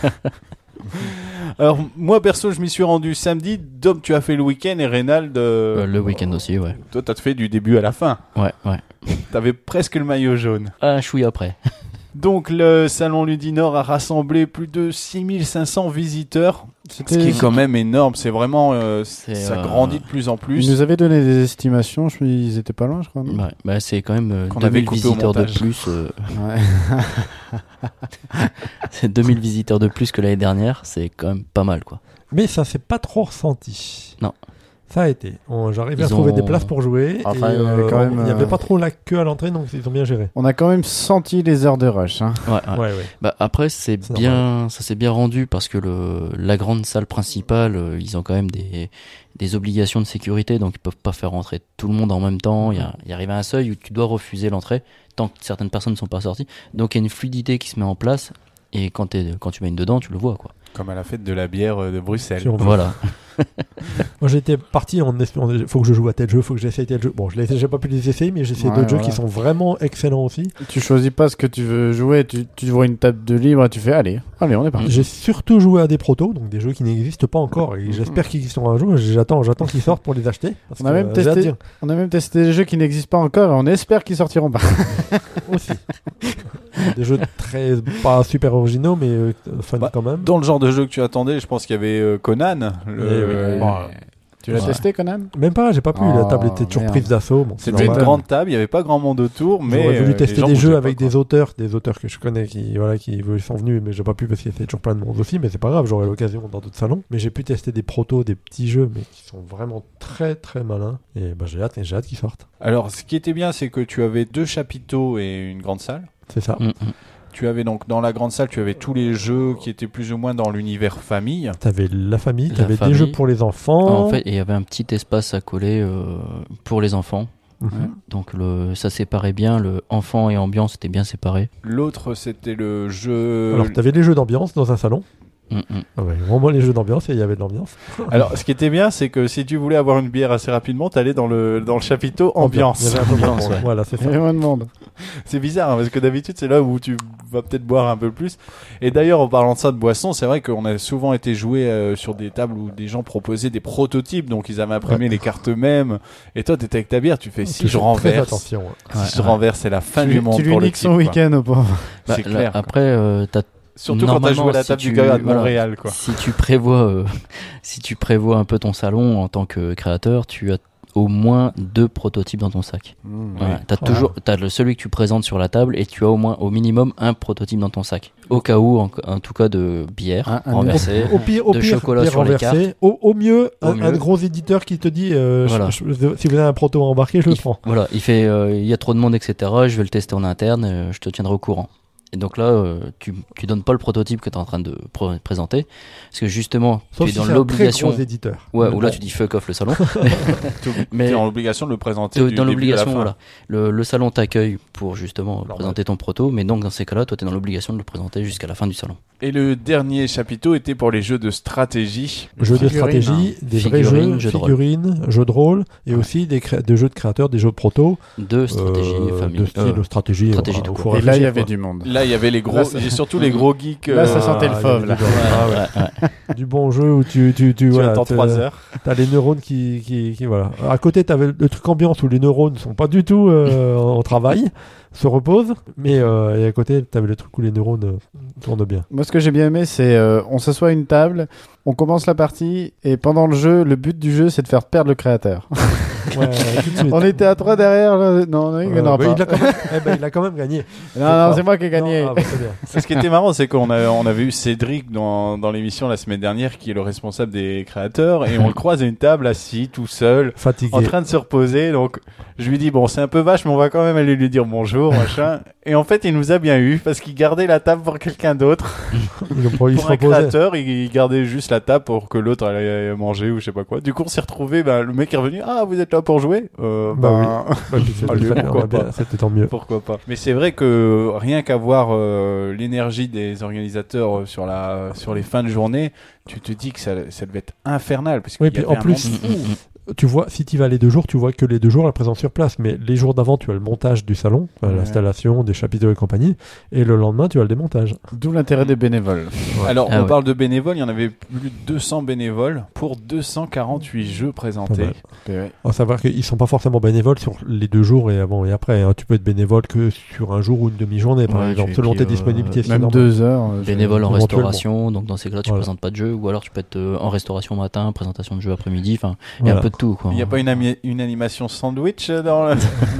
Alors, moi perso, je m'y suis rendu samedi. Dom, tu as fait le week-end et Reynald. Le week-end aussi, ouais. Toi, t'as fait du début à la fin. Ouais. T'avais presque le maillot jaune. Un chouille après. Donc, le salon Ludinor a rassemblé plus de 6500 visiteurs. Ce qui est quand même énorme. C'est vraiment. Ça grandit de plus en plus. Ils nous avaient donné des estimations, ils étaient pas loin, je crois. non? Ouais, bah c'est quand même Qu'on avait 2000 coupé au visiteurs de montage. plus. Ouais. C'est 2000 visiteurs de plus que l'année dernière, c'est quand même pas mal, quoi. Mais ça s'est pas trop ressenti. Non. Ça a été. J'arrivais à Ils trouver ont- des places pour jouer. Enfin, et, il y avait quand même, il n'y avait pas trop la queue à l'entrée, donc ils ont bien géré. On a quand même senti les heures de rush. Hein. Ouais. Ouais. Bah après c'est C'est bien, ça s'est bien rendu parce que la grande salle principale, ils ont quand même des obligations de sécurité, donc ils peuvent pas faire rentrer tout le monde en même temps. Il y arrive à un seuil où tu dois refuser l'entrée tant que certaines personnes ne sont pas sorties. Donc il y a une fluidité qui se met en place et quand tu baignes dedans, tu le vois, quoi. Comme à la fête de la bière de Bruxelles. Si on veut. Voilà. Moi j'étais parti en espérant, faut que je joue à tel jeu, faut que j'essaye tel jeu. Bon, j'ai pas pu les essayer, mais j'ai essayé Ouais, d'autres jeux voilà. qui sont vraiment excellents aussi. Tu choisis pas ce que tu veux jouer, tu vois une table de libre et tu fais allez, on est parti. J'ai surtout joué à des protos, donc des jeux qui n'existent pas encore, et j'espère qu'ils existeront un jour. J'attends qu'ils sortent pour les acheter. Parce On a que, même j'ai hâte testé- d'y- On a même testé des jeux qui n'existent pas encore et on espère qu'ils sortiront pas. aussi. Des jeux pas super originaux, mais fun Bah, quand même. Dans le genre de jeu que tu attendais, je pense qu'il y avait Conan. Tu l'as Ouais. testé, Conan? Même pas, j'ai pas pu. La Oh, table était toujours merde. prise d'assaut. Bon, c'est C'était une normal. grande table, il n'y avait pas grand monde autour, mais. J'aurais voulu les tester gens des jeux bougeaient avec pas, des auteurs que je connais qui sont venus, mais j'ai pas pu parce qu'il y avait toujours plein de monde aussi, mais c'est pas grave, j'aurai l'occasion dans d'autres salons. Mais j'ai pu tester des protos, des petits jeux, mais qui sont vraiment très très malins. Et bah, j'ai hâte qu'ils sortent. Alors, ce qui était bien, c'est que tu avais 2 chapiteaux et une grande salle. C'est ça. Tu avais donc dans la grande salle, tu avais tous les jeux qui étaient plus ou moins dans l'univers famille. T'avais la famille, La t'avais des famille. jeux pour les enfants. En fait, il y avait un petit espace à coller pour les enfants. Mhm. Donc ça séparait bien, le enfant et ambiance étaient bien séparés. L'autre, c'était le jeu. Alors t'avais les jeux d'ambiance dans un salon. Ah ouais, vraiment les jeux d'ambiance, et il y avait de l'ambiance. Alors, ce qui était bien, c'est que si tu voulais avoir une bière assez rapidement, t'allais dans le chapiteau Il y ambiance. avait un peu Ambiance, moins, ouais. Voilà, c'est Il y ça. a moins de monde. C'est bizarre, hein, parce que d'habitude, c'est là où tu vas peut-être boire un peu plus. Et d'ailleurs, en parlant de ça, de boisson, c'est vrai qu'on a souvent été joué sur des tables où des gens proposaient des prototypes, donc ils avaient imprimé les cartes eux-mêmes. Et toi, t'étais avec ta bière, tu fais si Tu je fais très renverse. attention. Ouais. Si je renverse, c'est la fin du monde Tu lui pour le niques type, son quoi. week-end au pauvre. Bah, C'est là, clair. quoi. après, Surtout quand t'as joué à la normalement, table si du tu- gars de voilà. Montréal, quoi. si tu prévois un peu ton salon en tant que créateur, tu as au moins 2 prototypes dans ton sac. Voilà. T'as celui que tu présentes sur la table et tu as au minimum un prototype dans ton sac. Au cas où, en tout cas, de bière renversée, Au pire, de chocolat bière sur les renversée. cartes. Au mieux, Au un mieux. gros éditeur qui te dit Voilà. si vous avez un proto embarqué, je le prends. Voilà, il y a trop de monde, etc. Je vais le tester en interne, je te tiendrai au courant. Et donc là, tu donnes pas le prototype que tu es en train de présenter, parce que justement, Sauf tu es si dans c'est l'obligation. un très gros éditeur. Ouais, ou là tu dis fuck off le salon. Mais dans l'obligation de le présenter. T'es du dans début à la l'obligation, fin. voilà. Le salon t'accueille pour justement Normal. présenter ton proto, mais donc dans ces cas-là, toi t'es dans l'obligation de le présenter jusqu'à la fin du salon. Et le dernier chapiteau était pour les jeux de stratégie. Jeux de Figurines, stratégie, des vrais Figurines, jeux, jeux de rôle. figurines, jeux de rôle, et aussi des jeux de créateurs, des jeux de proto. De stratégie, famille. De style, de stratégie. stratégie voilà, tout faut court. Et là, il y réfléchir, avait quoi. du monde. Là, il y avait les gros, Là, ça- et surtout les gros geeks. Là, ça sentait le il y fauve, avait là. du bon- ah ouais. Ouais. Du bon jeu où tu voilà, attends 3 heures. T'as les neurones qui voilà. À côté, t'avais le truc ambiance où les neurones sont pas du tout en travail, se reposent, mais et à côté, t'avais le truc où les neurones tournent bien. Moi, ce que j'ai bien aimé, c'est on s'assoit à une table, on commence la partie, et pendant le jeu, le but du jeu, c'est de faire perdre le créateur. Ouais, tout de suite. On était à 3 derrière, là. Non, il n'y en aura bah, pas. il a quand même gagné. Non, c'est moi qui ai gagné. Non, ah, bah, c'est bien. Ce qui était marrant, c'est qu'on avait eu Cédric dans l'émission la semaine dernière, qui est le responsable des créateurs, et on le croise à une table assis, tout seul, Fatigué. en train de se reposer. Donc, je lui dis, bon, c'est un peu vache, mais on va quand même aller lui dire bonjour, machin. Et en fait, il nous a bien eu, parce qu'il gardait la table pour quelqu'un d'autre. Il se Pour un reposait. créateur, il gardait juste la table pour que l'autre allait manger ou je sais pas quoi. Du coup, on s'est retrouvé, le mec est revenu, ah, vous êtes là pour jouer? Bah Bah, puis c'était Allez, très bien, pourquoi ouais, bien, pas. c'était tant mieux. Pourquoi pas. Mais c'est vrai que rien qu'à voir l'énergie des organisateurs sur les fins de journée, tu te dis que ça devait être infernal. Parce Oui, qu'il y puis avait en un plus, monde fou. tu vois, si tu vas les 2 jours, tu vois que les 2 jours la présence sur place. Mais les jours d'avant, tu as le montage du salon, Ouais. l'installation des chapiteaux et compagnie. Et le lendemain, tu as le démontage. D'où l'intérêt des bénévoles. Alors, Ah on ouais. parle de bénévoles, il y en avait plus de 200 bénévoles pour 248 jeux présentés. Pas mal. À savoir qu'ils sont pas forcément bénévoles sur les 2 jours et avant et après. Hein. Tu peux être bénévole que sur un jour ou une demi-journée, par Ouais, exemple, et selon puis, tes disponibilités. c'est Même normal. 2 heures. Bénévole en éventuellement. restauration, donc dans ces cas-là tu Voilà. présentes pas de jeu, ou alors tu peux être en restauration matin, présentation de jeu après-midi, enfin il y a Voilà. un peu de tout quoi. Il n'y a pas une animation sandwich dans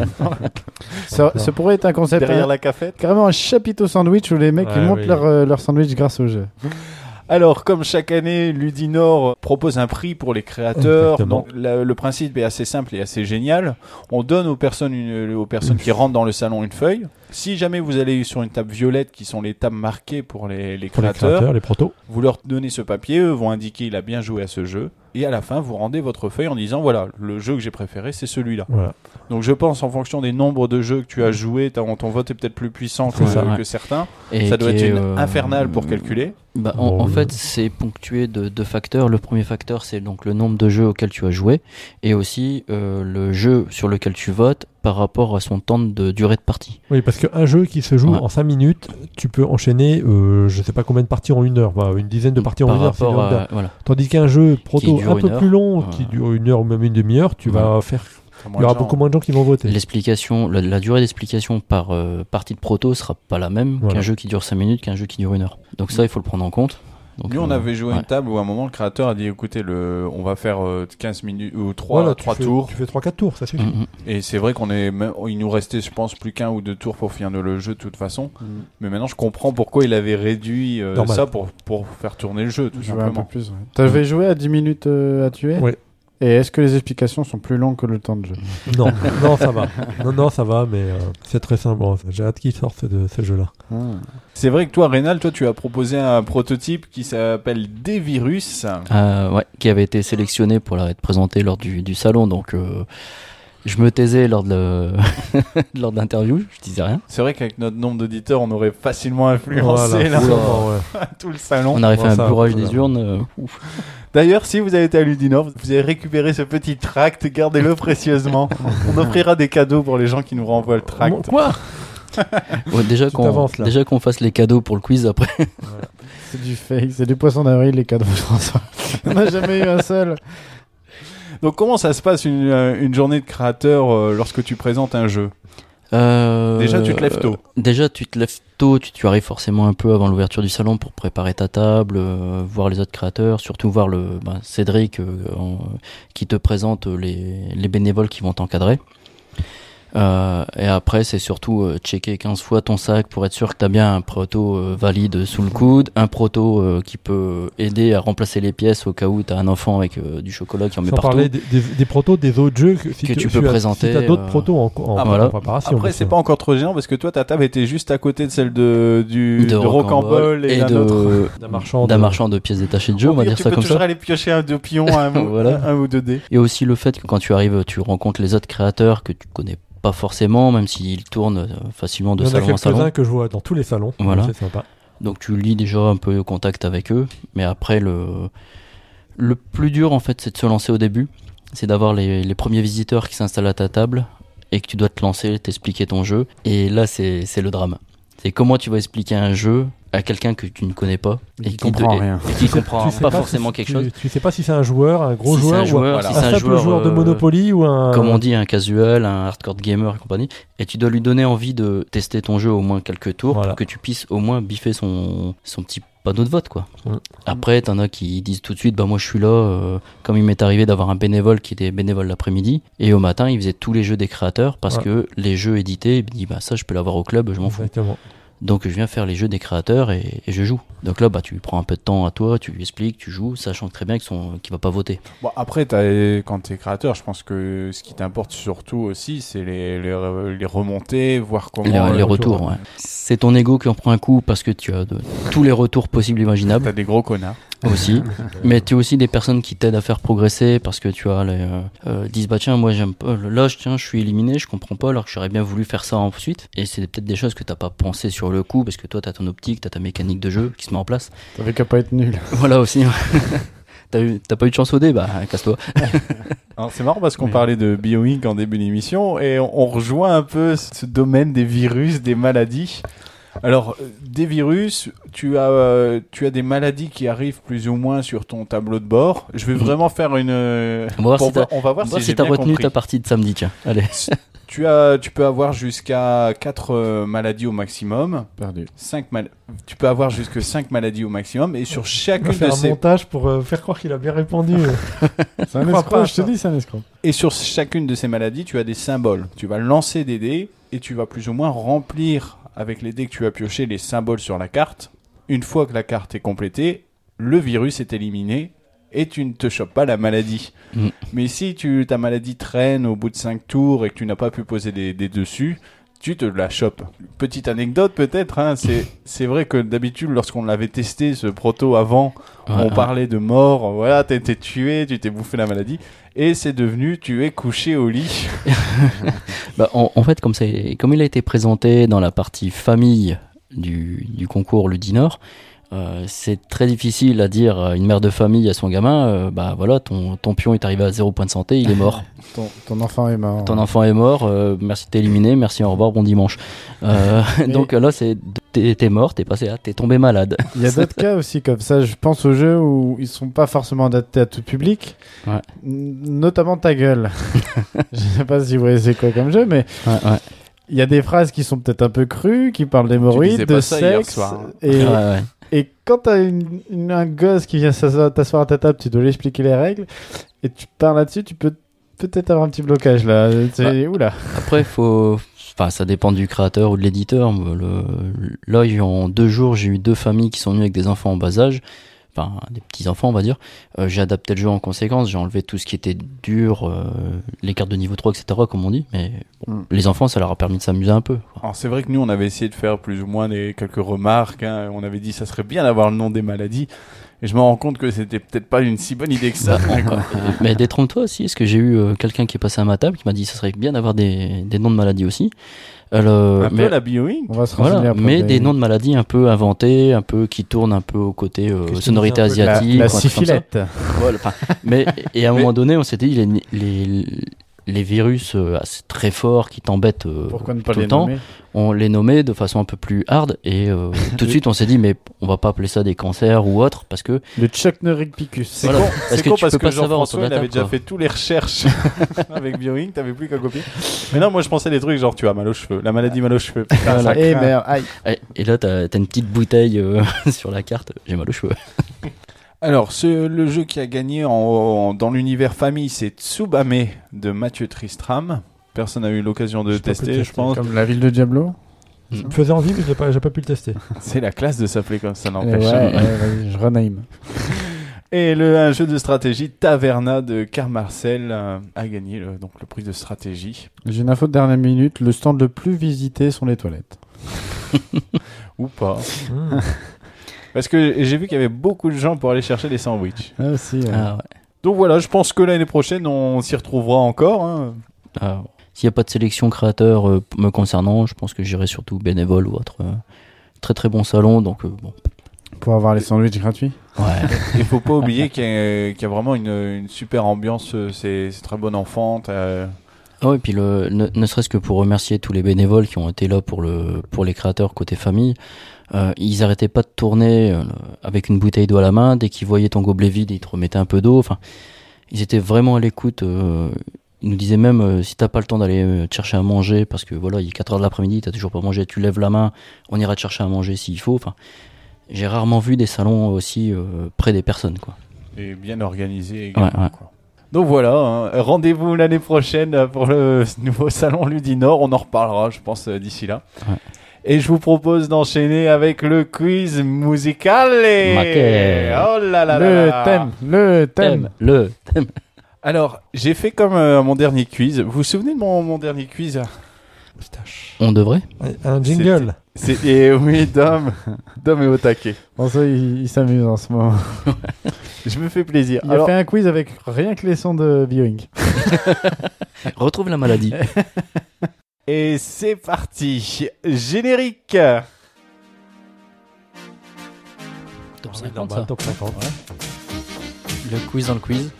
Ça pourrait être un concept. derrière la cafette. Carrément un chapiteau sandwich où les mecs ils Ouais, montent oui. leur sandwich grâce au jeu. Alors, comme chaque année, Ludinor propose un prix pour les créateurs. Exactement. Donc, le principe est assez simple et assez génial. On donne aux personnes qui rentrent dans le salon une feuille. Si jamais vous allez sur une table violette, qui sont les tables marquées pour les Pour les créateurs, créateurs, les protos. vous leur donnez ce papier, eux vont indiquer il a bien joué à ce jeu. Et à la fin, vous rendez votre feuille en disant voilà, le jeu que j'ai préféré, c'est celui-là. Voilà. Donc, je pense en fonction des nombres de jeux que tu as joué, ton vote est peut-être plus puissant C'est ça, que ouais. certains. Et Ça doit qui être est, infernal pour calculer. Bah, Bon, en le- fait, c'est ponctué de 2 facteurs. Le premier facteur, c'est donc le nombre de jeux auxquels tu as joué, et aussi le jeu sur lequel tu votes par rapport à son temps de durée de partie. Oui, parce qu'un jeu qui se joue Ouais. en 5 minutes, tu peux enchaîner, je sais pas combien de parties en 1 heure, bah, une dizaine de parties en par 1 heure. c'est rapport bien. à, voilà. Tandis qu'un jeu proto dure un une peu heure, plus long, qui ouais. dure 1 heure ou même une demi-heure, tu vas faire. Il y aura beaucoup moins de gens qui vont voter. L'explication, la durée d'explication par partie de proto sera pas la même Voilà. qu'un jeu qui dure 5 minutes, qu'un jeu qui dure 1 heure. Donc ça, il faut le prendre en compte. Donc, Nous, on avait joué à ouais. une table où à un moment, le créateur a dit écoutez, on va faire 15 minutes ou 3 Voilà, tu fais- tours. Tu fais 3-4 tours, ça suffit. Mhm. Et c'est vrai il nous restait, je pense, plus qu'un ou 2 tours pour finir le jeu de toute façon. Mais maintenant, je comprends pourquoi il avait réduit Normal. ça pour faire tourner le jeu, tout Jouer un peu simplement. plus. Ouais. T'avais joué à 10 minutes à tuer. Ouais. Et est-ce que les explications sont plus longues que le temps de jeu? Non, non, ça va. Non, ça va, mais c'est très simple. Bon, j'ai hâte qu'il sorte de ce jeu-là. C'est vrai que toi, Rénal, tu as proposé un prototype qui s'appelle Des-Virus. Ouais, qui avait été sélectionné pour être présenté lors du salon. Donc, je me taisais lors de lors de l'interview, je disais rien. C'est vrai qu'avec notre nombre d'auditeurs, on aurait facilement influencé Voilà, là, sûrement, ouais. tout le salon. On aurait fait Bon, un ça, bourrage voilà. des urnes. Ouf. D'ailleurs, si vous avez été à Ludinor, vous avez récupéré ce petit tract, gardez-le précieusement. On offrira des cadeaux pour les gens qui nous renvoient le tract. Quoi Ouais, déjà Tu t'avances, là. déjà qu'on fasse les cadeaux pour le quiz après. C'est du fake, c'est du poisson d'avril, les cadeaux de François. On n'a jamais eu un seul. Donc comment ça se passe une journée de créateur lorsque tu présentes un jeu? Déjà, tu te lèves tôt. Déjà, tu te lèves tôt, tu arrives forcément un peu avant l'ouverture du salon pour préparer ta table, voir les autres créateurs, surtout voir Cédric qui te présente les bénévoles qui vont t'encadrer. Et après, c'est surtout checker 15 fois ton sac pour être sûr que tu as bien un proto valide sous le coude, un proto qui peut aider à remplacer les pièces au cas où tu as un enfant avec du chocolat qui en met Sans partout. parler des protos des autres jeux que tu peux présenter. Si tu as d'autres protos en préparation. Après, c'est pas encore trop gênant parce que toi, ta table était juste à côté de celle de Rocambole et d'un marchand de pièces détachées de jeu, on va dire ça comme Tu peux toujours ça. aller piocher un 2 pions, un ou 2 dés. Et aussi le fait que quand tu arrives, tu rencontres les autres créateurs que tu connais pas forcément, même s'ils tournent facilement de salon en salon. Il y en a quelques-uns que je vois dans tous les salons. Voilà. C'est sympa. Donc tu lis déjà un peu au contact avec eux, mais après le plus dur en fait, c'est de se lancer au début, c'est d'avoir les premiers visiteurs qui s'installent à ta table et que tu dois te lancer, t'expliquer ton jeu. Et là c'est le drame. C'est comment tu vas expliquer un jeu à quelqu'un que tu ne connais pas et qui comprend rien. Et qui comprend pas forcément quelque chose. Tu sais pas si c'est un joueur, un gros si joueur, ou un simple joueur de Monopoly ou un... Comme on dit, un casual, un hardcore gamer et compagnie. Et tu dois lui donner envie de tester ton jeu au moins quelques tours pour que tu puisses au moins biffer son petit panneau de vote, quoi. Après, t'en as qui disent tout de suite, moi je suis là, comme il m'est arrivé d'avoir un bénévole qui était bénévole l'après-midi, et au matin il faisait tous les jeux des créateurs parce que les jeux édités, il me dit ça je peux l'avoir au club, je m'en fous. Donc je viens faire les jeux des créateurs et je joue. Donc là tu prends un peu de temps à toi, tu lui expliques, tu joues, sachant très bien qu'il va pas voter. Bon, après quand t'es créateur, je pense que ce qui t'importe surtout aussi c'est les remontées, voir comment les retours. Ouais. C'est ton ego qui en prend un coup parce que tu as tous les retours possibles et imaginables. T'as des gros connards. Aussi, mais tu as aussi des personnes qui t'aident à faire progresser parce que tu as disent tiens moi j'aime pas là je suis éliminé, je comprends pas alors que j'aurais bien voulu faire ça ensuite, et c'est peut-être des choses que t'as pas pensé sur le coup parce que toi t'as ton optique, t'as ta mécanique de jeu qui se met en place. T'avais qu'à pas être nul. Voilà aussi. T'as pas eu de chance au dé, casse-toi. Alors c'est marrant parce qu'on parlait de BioInc en début d'émission et on rejoint un peu ce domaine des virus, des maladies. Alors, des virus, tu as des maladies qui arrivent plus ou moins sur ton tableau de bord. Je vais vraiment faire une... On va voir si t'as retenu ta partie de samedi, tiens. Allez. Tu peux avoir jusqu'à 4 maladies au maximum. Perdu. Tu peux avoir jusque 5 maladies au maximum et sur chacune de ces... un montage pour faire croire qu'il a bien répondu. C'est un escroc, je te dis, c'est un escroc. Et sur chacune de ces maladies, tu as des symboles. Tu vas lancer des dés et tu vas plus ou moins remplir avec les dés que tu as pioché les symboles sur la carte. Une fois que la carte est complétée, le virus est éliminé et tu ne te chopes pas la maladie. Mais si ta maladie traîne au bout de 5 tours et que tu n'as pas pu poser des dés dessus, tu te la chopes. Petite anecdote peut-être, c'est vrai que d'habitude lorsqu'on l'avait testé ce proto avant, on parlait de mort, voilà, t'as été tué, tu t'es bouffé la maladie, et c'est devenu tu es couché au lit. En fait, comme il a été présenté dans la partie famille du concours Ludinor, c'est très difficile à dire à une mère de famille à son gamin, ton pion est arrivé à 0 point de santé, il est mort. ton enfant est mort. Ton enfant est mort, merci t'es éliminé, merci au revoir, bon dimanche. Donc là t'es mort, t'es tombé malade. Il y a d'autres cas aussi comme ça, je pense aux jeux où ils sont pas forcément adaptés à tout public, notamment Ta Gueule. Je sais pas si vous voyez c'est quoi comme jeu, mais il y a des phrases qui sont peut-être un peu crues, qui parlent d'hémorroïdes, de sexe, et quand t'as un gosse qui vient t'asseoir à ta table, tu dois lui expliquer les règles, et tu parles là-dessus, tu peux peut-être avoir un petit blocage là. Oula. Après, ça dépend du créateur ou de l'éditeur. Là, en 2 jours, j'ai eu 2 familles qui sont venues avec des enfants en bas âge. Enfin, des petits-enfants, on va dire. J'ai adapté le jeu en conséquence. J'ai enlevé tout ce qui était dur, les cartes de niveau 3, etc., comme on dit. Mais les enfants, ça leur a permis de s'amuser un peu. Alors, c'est vrai que nous, on avait essayé de faire plus ou moins quelques remarques. On avait dit ça serait bien d'avoir le nom des maladies. Et je me rends compte que c'était peut-être pas une si bonne idée que ça. Mais détrompe-toi aussi. Est-ce que j'ai eu quelqu'un qui est passé à ma table qui m'a dit ça serait bien d'avoir des noms de maladies aussi. Peu la BioInc. On va se renseigner après. Mais des noms de maladies un peu inventés, un peu qui tournent un peu au côté sonorité asiatique. La syphilette. Voilà, et à un moment donné, on s'était dit les virus assez très forts qui t'embêtent Pourquoi ne pas tout les le temps, nommer? on les nommait de façon un peu plus hard et tout de suite on s'est dit mais on va pas appeler ça des cancers ou autre parce que Le Chuck Norris Picus. C'est Voilà. con, Parce c'est que con tu parce peux que pas savoir Jean-François, il automatique, avait déjà quoi. fait toutes les recherches avec BioInc, t'avais plus qu'à copier. Mais non, moi je pensais des trucs genre tu as mal aux cheveux, la maladie mal aux cheveux. Putain, ça Eh craint. merde, aïe. et là t'as une petite bouteille sur la carte, j'ai mal aux cheveux. Alors, le jeu qui a gagné dans l'univers famille, c'est Tsubame de Mathieu Tristram. Personne n'a eu l'occasion de J'ai pas pu tester, le je tester. pense. Comme la ville de Diablo. Il me faisait envie, mais j'ai pas pu le tester. C'est la classe de s'appeler comme ça, Ouais, n'empêche. vas-y, je renaime. Et un jeu de stratégie, Taverna de Karl Marcel, a gagné donc le prix de stratégie. J'ai une info de dernière minute. Le stand le plus visité sont les toilettes. Ou pas. Mmh. Parce que j'ai vu qu'il y avait beaucoup de gens pour aller chercher des sandwichs. Ah, si, ouais. Ah ouais. Donc voilà, je pense que l'année prochaine, on s'y retrouvera encore. Hein. Ah, s'il n'y a pas de sélection créateur me concernant, je pense que j'irai surtout bénévole ou autre. Très très bon salon, donc bon. Pour avoir les sandwichs gratuits. Ouais. Il faut pas oublier qu'il y a vraiment une super ambiance. C'est très bon enfant. Ah ouais, puis ne serait-ce que pour remercier tous les bénévoles qui ont été là pour les créateurs côté famille, ils arrêtaient pas de tourner avec une bouteille d'eau à la main. Dès qu'ils voyaient ton gobelet vide, ils te remettaient un peu d'eau. Enfin, ils étaient vraiment à l'écoute. Ils nous disaient même si t'as pas le temps d'aller te chercher à manger, parce que voilà, il est 4h de l'après-midi, t'as toujours pas mangé, tu lèves la main, on ira te chercher à manger s'il faut. Enfin, j'ai rarement vu des salons aussi près des personnes, quoi. Et bien organisé également. Ouais, ouais. Quoi. Donc voilà, hein, rendez-vous l'année prochaine pour le nouveau salon Ludinor. On en reparlera, je pense, d'ici là. Ouais. Et je vous propose d'enchaîner avec le quiz musical. Maquet. Oh là là là Le là. thème. Le thème. Alors, j'ai fait comme mon dernier quiz. Vous vous souvenez de mon dernier quiz? On devrait. Un jingle. Et oui, Dom est au taquet. Bon, ça, il s'amuse en ce moment. Je me fais plaisir. Il Alors, a fait un quiz avec rien que les sons de BioInc. Retrouve la maladie. et c'est parti. Générique. Top Ouais, 50, normal, ça. top 50. Le quiz dans le quiz.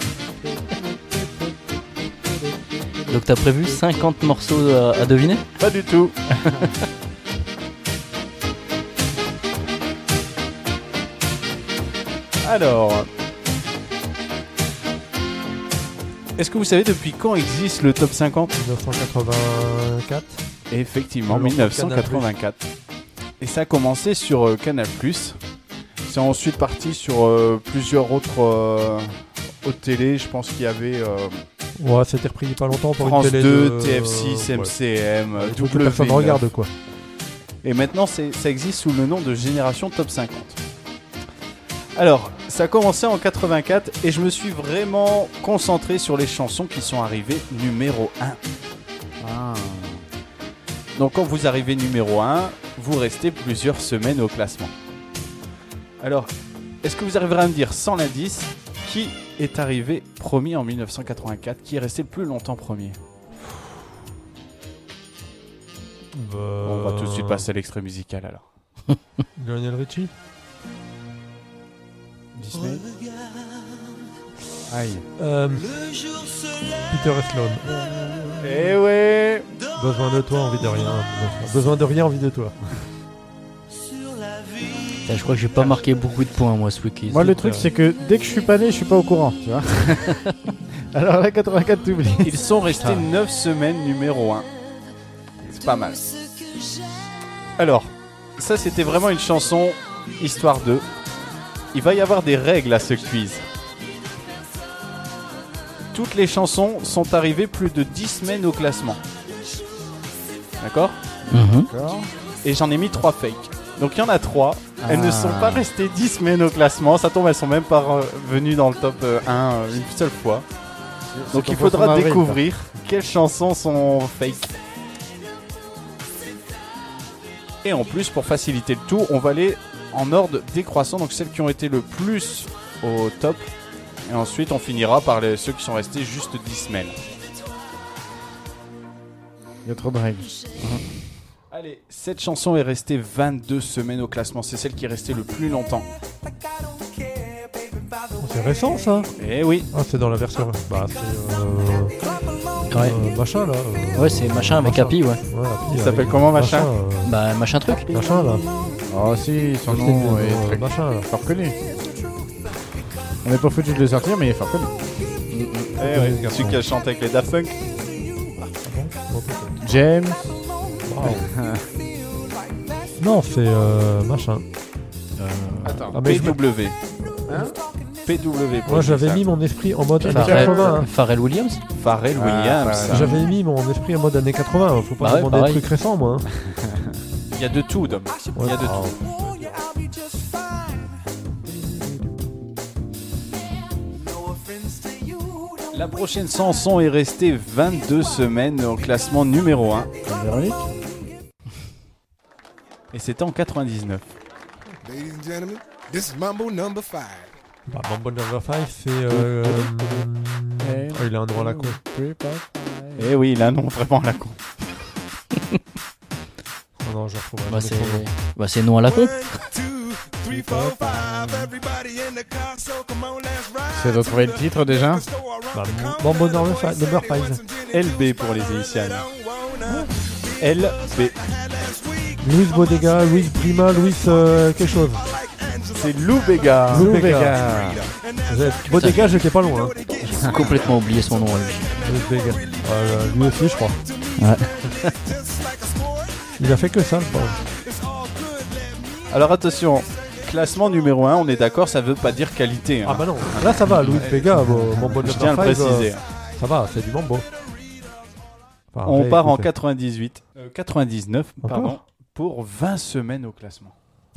Donc t'as prévu 50 morceaux à deviner? Pas du tout. Alors, est-ce que vous savez depuis quand existe le top 50? 1984. Effectivement, Le lancement de 1984. Et ça a commencé sur Canal+. C'est ensuite parti sur plusieurs autres télé. Je pense qu'il y avait Ouais, c'était repris il y a pas longtemps pour France une télé 2, de... TF6, ouais. MCM, Des trucs que personne ne W9. regarde, quoi. Et maintenant, ça existe sous le nom de Génération Top 50. Alors, ça a commencé en 84 et je me suis vraiment concentré sur les chansons qui sont arrivées numéro 1. Ah. Donc quand vous arrivez numéro 1, vous restez plusieurs semaines au classement. Alors, est-ce que vous arriverez à me dire sans l'indice qui est arrivé premier en 1984, qui est resté le plus longtemps premier? On va tout de suite passer à l'extrait musical alors. Lionel Richie. Disney. Aïe. Peter et Sloan. Eh ouais. Besoin de toi, envie de rien. Besoin de rien, envie de toi. Putain, je crois que j'ai pas marqué beaucoup de points moi ce quiz. Moi, le truc, c'est que dès que je suis pas né, je suis pas au courant, tu vois. Alors là, 84, t'oublies. Ils sont restés 9 semaines numéro 1. C'est pas mal. Alors, ça c'était vraiment une chanson histoire de. Il va y avoir des règles à ce quiz. Toutes les chansons sont arrivées plus de 10 semaines au classement. D'accord? Mhm. Et j'en ai mis 3 fakes. Donc il y en a 3. Elles ne sont pas restées 10 semaines au classement. Ça tombe, elles sont même pas venues dans le top 1 une seule fois. Donc il faudra découvrir quelles chansons sont fake. Et en plus, pour faciliter le tout, on va aller en ordre décroissant. Donc celles qui ont été le plus au top. Et ensuite, on finira par ceux qui sont restés juste 10 semaines. Il y a trop de règles. Allez, cette chanson est restée 22 semaines au classement. C'est celle qui est restée le plus longtemps. C'est récent, ça. Eh oui. Ah, c'est dans la version... Bah, c'est... Ouais. Machin là. Ouais, c'est machin avec Happy, ouais. Ouais, Happy, Il s'appelle avec comment, machin Bah, machin truc. Machin là. Oh si, son C'est nom est très machin là. fort connu. On n'est pas foutu de le sortir, mais il est fort connu. Eh ouais, celui qui a chanté avec les Daft Punk. James. Wow. Non, c'est machin. Attends, Ah, mais je PW. Hein PW. pour Moi j'avais ça. mis mon esprit en mode années Pharrell, 80. hein. Pharrell Williams. Pharrell Williams. bah, J'avais mis mon esprit en mode années 80. Faut pas Bah me ouais, demander pareil. des trucs récents moi. hein. Il y a de tout, Dom. Il y a de Ouais. tout. La prochaine chanson est restée 22 semaines au classement numéro 1. Véronique. Et c'était en 99. Ladies and gentlemen, this is Mambo number 5. Bah, Mambo Number 5 c'est il a un droit à la con. Eh oui, il a un nom vraiment à la con. Oh non, je retrouverai Bah, jamais c'est son nom. bah, c'est non à la con. 1, 2, 3, 4, 5. Everybody in the car, so come on, let's ride. C'est de trouver le titre déjà. Bah, Mambo Number 5. LB pour les initiales. LB. Luis Bodega, Luis Prima, Luis quelque chose. C'est Lou Bega. Lou Lou Bega. Bega. Bodega, j'étais pas loin. hein. J'ai complètement oublié son nom. Lui. Luis Bega. Lui aussi, je crois. Ouais. Il a fait que ça, le pauvre. Alors attention, classement numéro 1, on est d'accord, ça veut pas dire qualité. hein. Ah bah non, là ça va, Luis Vega, Mambo Je tiens à Number le 5, préciser. ça va, c'est du mambo. Enfin, On part en écoutez. 99, Encore pardon, pour 20 semaines au classement.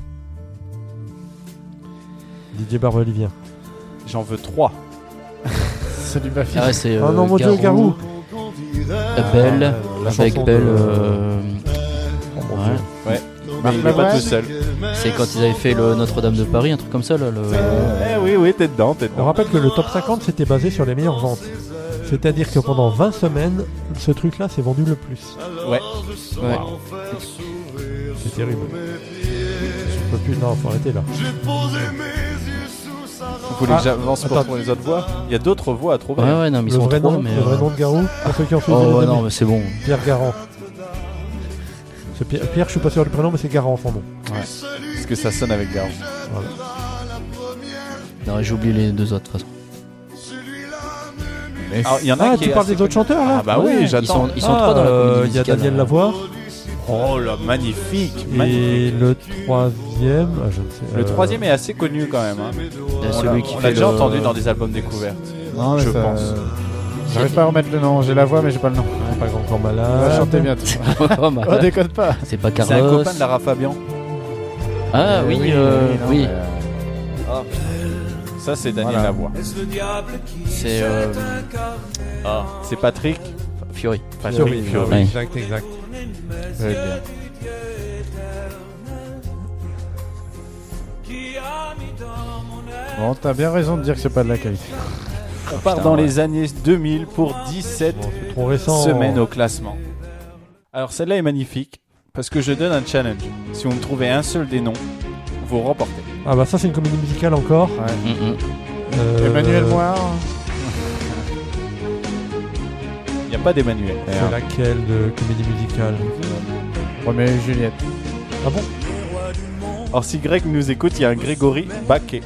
Didier Barbelivien. J'en veux 3. C'est du Bafi. Ah ouais, c'est Ah non, mon Dieu, Garou. Belle, La avec chanson Belle. de- Oh mon Ouais. Dieu. Mais Marc il est pas Lavoine. tout seul. C'est quand ils avaient fait le Notre-Dame de Paris, un truc comme ça là. Eh oui, oui, t'es dedans, t'es On dedans. rappelle que le top 50 c'était basé sur les meilleures ventes. C'est-à-dire que pendant 20 semaines, ce truc-là s'est vendu le plus. Ouais. Ouais. C'est terrible. Je peux plus. Non, faut arrêter là. Vous voulez que j'avance pour attends. trouver les autres voix Il y a d'autres voix à trouver. Ouais, ouais, non, mais ils Le sont vrai, trois, nom, mais. le vrai nom de Garou, pour ceux qui ont suivi Oh les ouais, années. non, mais c'est bon. Pierre Garand. C'est Pierre, je suis pas sûr du prénom, mais c'est Garand son nom. Parce que ça sonne avec Garou. Voilà. Non, j'ai oublié les deux autres de toute façon. Alors, il y en a Ah, qui tu est parles assez des autres connu. chanteurs là Ah bah Ouais, oui, j'attends. Ils sont trois dans la comédie Il y a musicale. Daniel Lavoie. Oh là, magnifique, Et magnifique. le troisième, je ne sais. Le troisième est assez connu quand même. Hein. Il y a On celui l'a- qui on fait l'a déjà le- entendu dans des albums découvertes. Non, mais je ça- pense. J'arrive pas à remettre le nom. J'ai la voix, mais j'ai pas le nom. Pas grand corps On va malade. chanter bientôt. Oh, bah, Oh, déconne pas. c'est pas C'est un Carlos. copain de Lara Fabian. Ah oui, non, oui. mais, Ça, c'est Daniel Voilà. Lavoie. C'est Ah, c'est Patrick. Fiori. Patrick Fiori. Ouais. Exact, exact. Très bien. Bon, t'as bien raison de dire que c'est pas de la qualité. On part dans les années 2000 pour 17 Bon, c'est trop récent. semaines au classement. Alors celle-là est magnifique parce que je donne un challenge. Si vous me trouvez un seul des noms, vous remportez. Ah bah ça c'est une comédie musicale encore. Emmanuel Moir. Il n'y a pas d'Emmanuel. C'est laquelle de comédie musicale? Roméo et Juliette. Ah bon? Alors si Greg nous écoute, il y a un Grégory Baquet.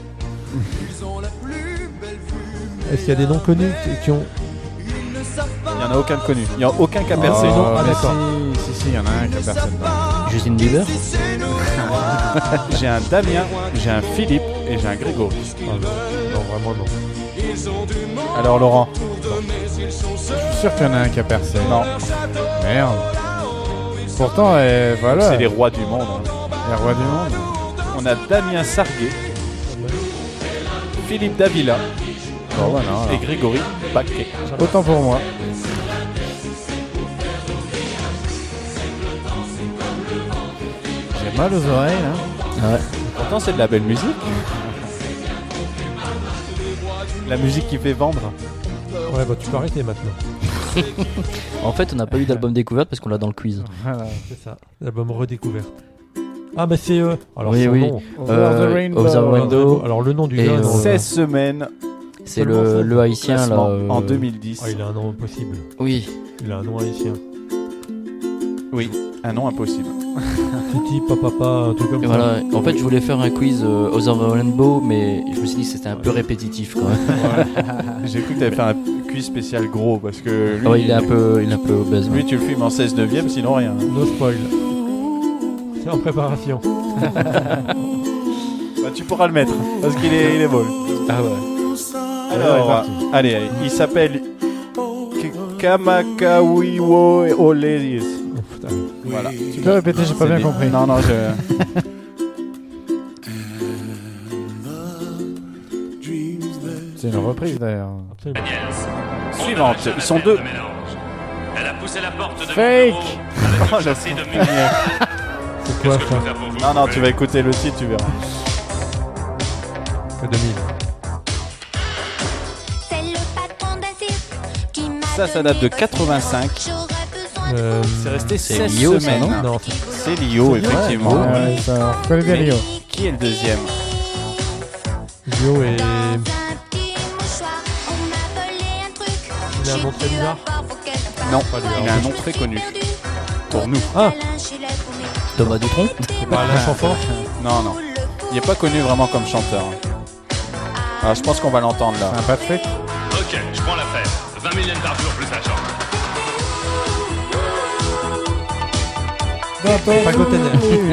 Est-ce qu'il y a des noms connus qui ont... Il n'y en a aucun de connu. Il n'y a aucun qui a percé. non, ah, mais d'accord. si, il y en a un qui a personne. Justin Bieber. J'ai un Damien, j'ai un Philippe et j'ai un Grégory. Ah, non, vraiment non. Alors Laurent. Je suis sûr qu'il y en a un qui a percé. Non, Merde. Pourtant, voilà. c'est les rois du monde. hein. les rois du monde. On a Damien Sarguet, Philippe Davila Bon, voilà. et Grégory Baquet. Autant pour moi. J'ai mal aux oreilles, hein. Ouais. Pourtant c'est de la belle musique. La musique qui fait vendre. Ouais bah tu peux arrêter maintenant. En fait, on n'a pas eu d'album découverte parce qu'on l'a dans le quiz. Voilà. C'est ça. L'album redécouverte. Ah bah c'est alors Oui, son oui. nom. Over the Rainbow. Over the Rainbow. Alors le nom du Et, gars. non, 16 semaines C'est Seulement ça. le haïtien là. classement en 2010. Ah, il a un nom impossible. Oui. Il a un nom haïtien. Oui, un nom impossible. Titi, papa, un truc comme Et ça. voilà. En fait, je voulais faire un quiz Other Rainbow, mais je me suis dit que c'était un peu répétitif quand même. J'ai cru que t'avais fait un quiz spécial gros parce que lui, Ah ouais, il est un peu obèse. lui tu le filmes en 16 neuvième, sinon rien. No spoil. C'est en préparation. Bah, tu pourras le mettre parce qu'il est, il est beau. Ah ouais. Alors, allez, il s'appelle Kamakawiwo Oleis. Oh, putain. Voilà. Tu peux répéter, j'ai pas bien compris. Non, non, je. C'est une reprise d'ailleurs. Absolument. Suivante, ils sont deux. Elle a poussé la porte de Fake. mon bureau avec une chassée de mugnières. C'est quoi Qu'est-ce que je ça peux faire pour vous? Non, non, tu vas écouter le titre, tu verras. C'est 2000. C'est le patron d'un cirque qui m'a Ça date de 85. C'est resté C'est 16 Lio, ça, semaines. non Non, C'est Lio, effectivement. Ouais, ouais, ça, on connaît bien Rio. Qui est le deuxième? Lio et. Il a un nom très bizarre. Non, Pas lui, il a alors. un nom très connu. Pour nous. Ah, Thomas Dutronc. c'est pas Alain Chamfort. Non, non. Il n'est pas connu vraiment comme chanteur. Alors, je pense qu'on va l'entendre là. Un Patrick. Ok, je prends l'affaire. 20 000 yens par jour plus la chambre. Pas Gotener.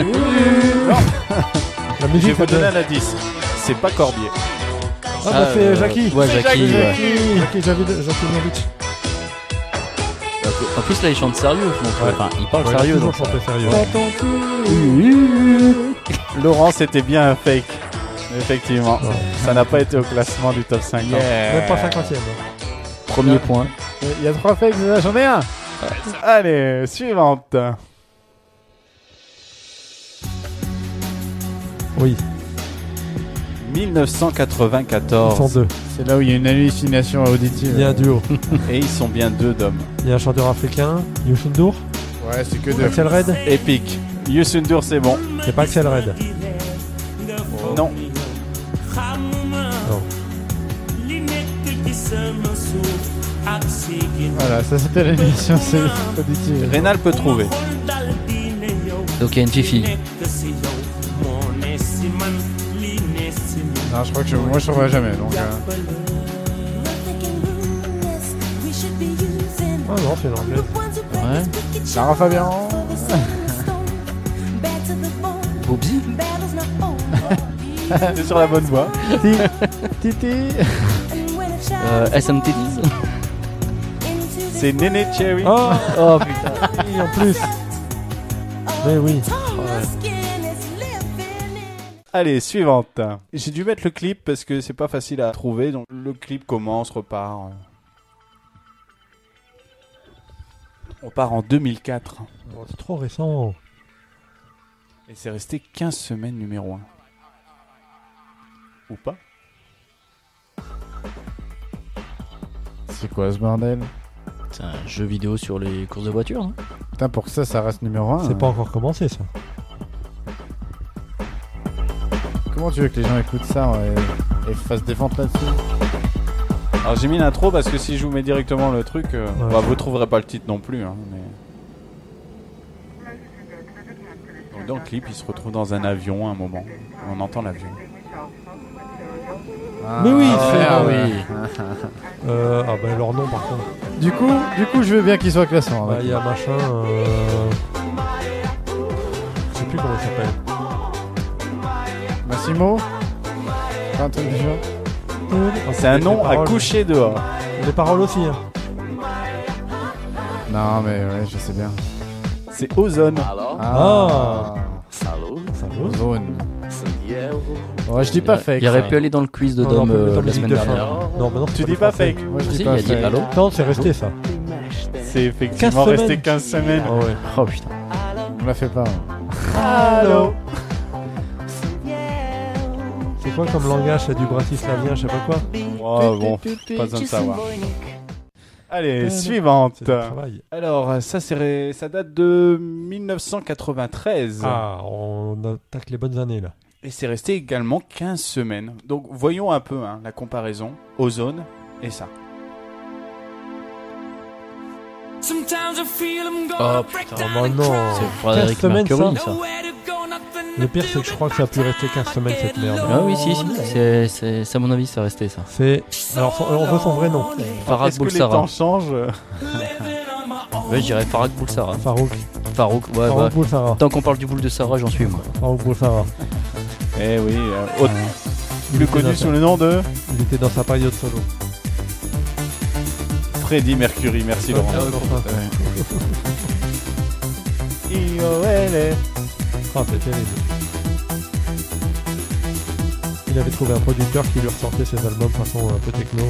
La Je vais musique, vous donner c'est un indice. C'est pas Corbier. Ah, bah c'est Jackie. Ouais, Jackie. Ouais. Jackie Javidovic. En plus, là, il chante sérieux. Donc, enfin, il parle Ouais, sérieux. il a Donc, toujours chanté sérieux. Laurent, c'était bien un fake. Effectivement. Ouais. Ça n'a pas été au classement du top 50. Même pas 50ème. premier point. Il y a 3 fakes, là, j'en ai un. Allez, suivante. Oui, 1994. ils sont deux. C'est là où il y a une hallucination auditive. Il y a un duo. Et ils sont bien deux d'hommes. Il y a un chanteur africain, Youssou N'Dour. Ouais, c'est que deux. Axel Red. Épique. Youssou N'Dour, c'est bon. C'est pas Axel Red. Non. Non. Voilà, ça c'était l'émission auditive. Rénal peut trouver. Donc, il y a une fifi. Non, je crois que moi je trouverai jamais. Donc, Ah non, c'est l'anglais. Ouais. Lara Fabian. Bobsy. C'est sur la bonne voie. Titi. SMT10. C'est Néné Cherry. Oh, Oh putain. oui, en plus. Mais oui. Allez, suivante. J'ai dû mettre le clip parce que c'est pas facile à trouver. Donc le clip commence, repart. On part en 2004. Oh, c'est trop récent. Et c'est resté 15 semaines numéro 1. Ou pas? C'est quoi ce bordel? C'est un jeu vidéo sur les courses de voiture, non? Putain, pour que ça reste numéro 1. C'est pas encore commencé ça. Comment tu veux que les gens écoutent ça et fassent des ventes là-dessus? Alors j'ai mis l'intro parce que si je vous mets directement le truc, bah, vous trouverez pas le titre non plus. Hein, mais... Donc, dans le clip, il se retrouve dans un avion à un moment. On entend l'avion. Mais oui, ah c'est oui. Ah ben leur nom par contre. Du coup, je veux bien qu'il soit classant. Bah, il y a machin. Je sais plus comment il s'appelle. Massimo. Pas un truc du genre. C'est un nom à coucher dehors. Les paroles aussi. Hein. Non, mais ouais, je sais bien. C'est Ozone. Ah. Ozone. Ouais, je dis pas fake. Il aurait ça. pu aller dans le quiz de Non, Dom non, dans la musique semaine de dernière. fin. Non, mais non, Tu c'est dis du pas français. fake. Moi, je dis Si, pas il a dit fake. allô. Non, c'est resté ça. C'est effectivement 15 resté semaines. 15 semaines. Ah ouais. Oh putain. On la fait pas. Allô. C'est quoi comme langage? C'est du bratislavien, je sais pas quoi. Oh bon, pas besoin de savoir. Allez, suivante. C'est du travail. Alors, ça date de 1993. Ah, on attaque les bonnes années là. Et c'est resté également 15 semaines. Donc, voyons un peu la comparaison. Ozone et ça. Oh putain. Oh bah non. C'est Frédéric 15 semaines, Mercury, ça. ça. Le pire, c'est que je crois que ça a pu rester 15 semaines cette merde. Ah oui, si, c'est à mon avis, ça restait ça. C'est. Alors, on veut son vrai nom. Farag Est-ce que les Boulsara. temps changent Ouais, je dirais Farag Boulsara. Farouk. Farouk, ouais, bah. Farouk Boulsara. Tant qu'on parle du boule de Sarah, j'en suis moi. Farouk Boulsara. Eh oui, plus connu sous le nom de Il était dans sa période solo. Freddie Mercury. Merci Laurent. IOLE. Ah, c'est terrible. Il avait trouvé un producteur qui lui ressortait ses albums de façon un peu techno.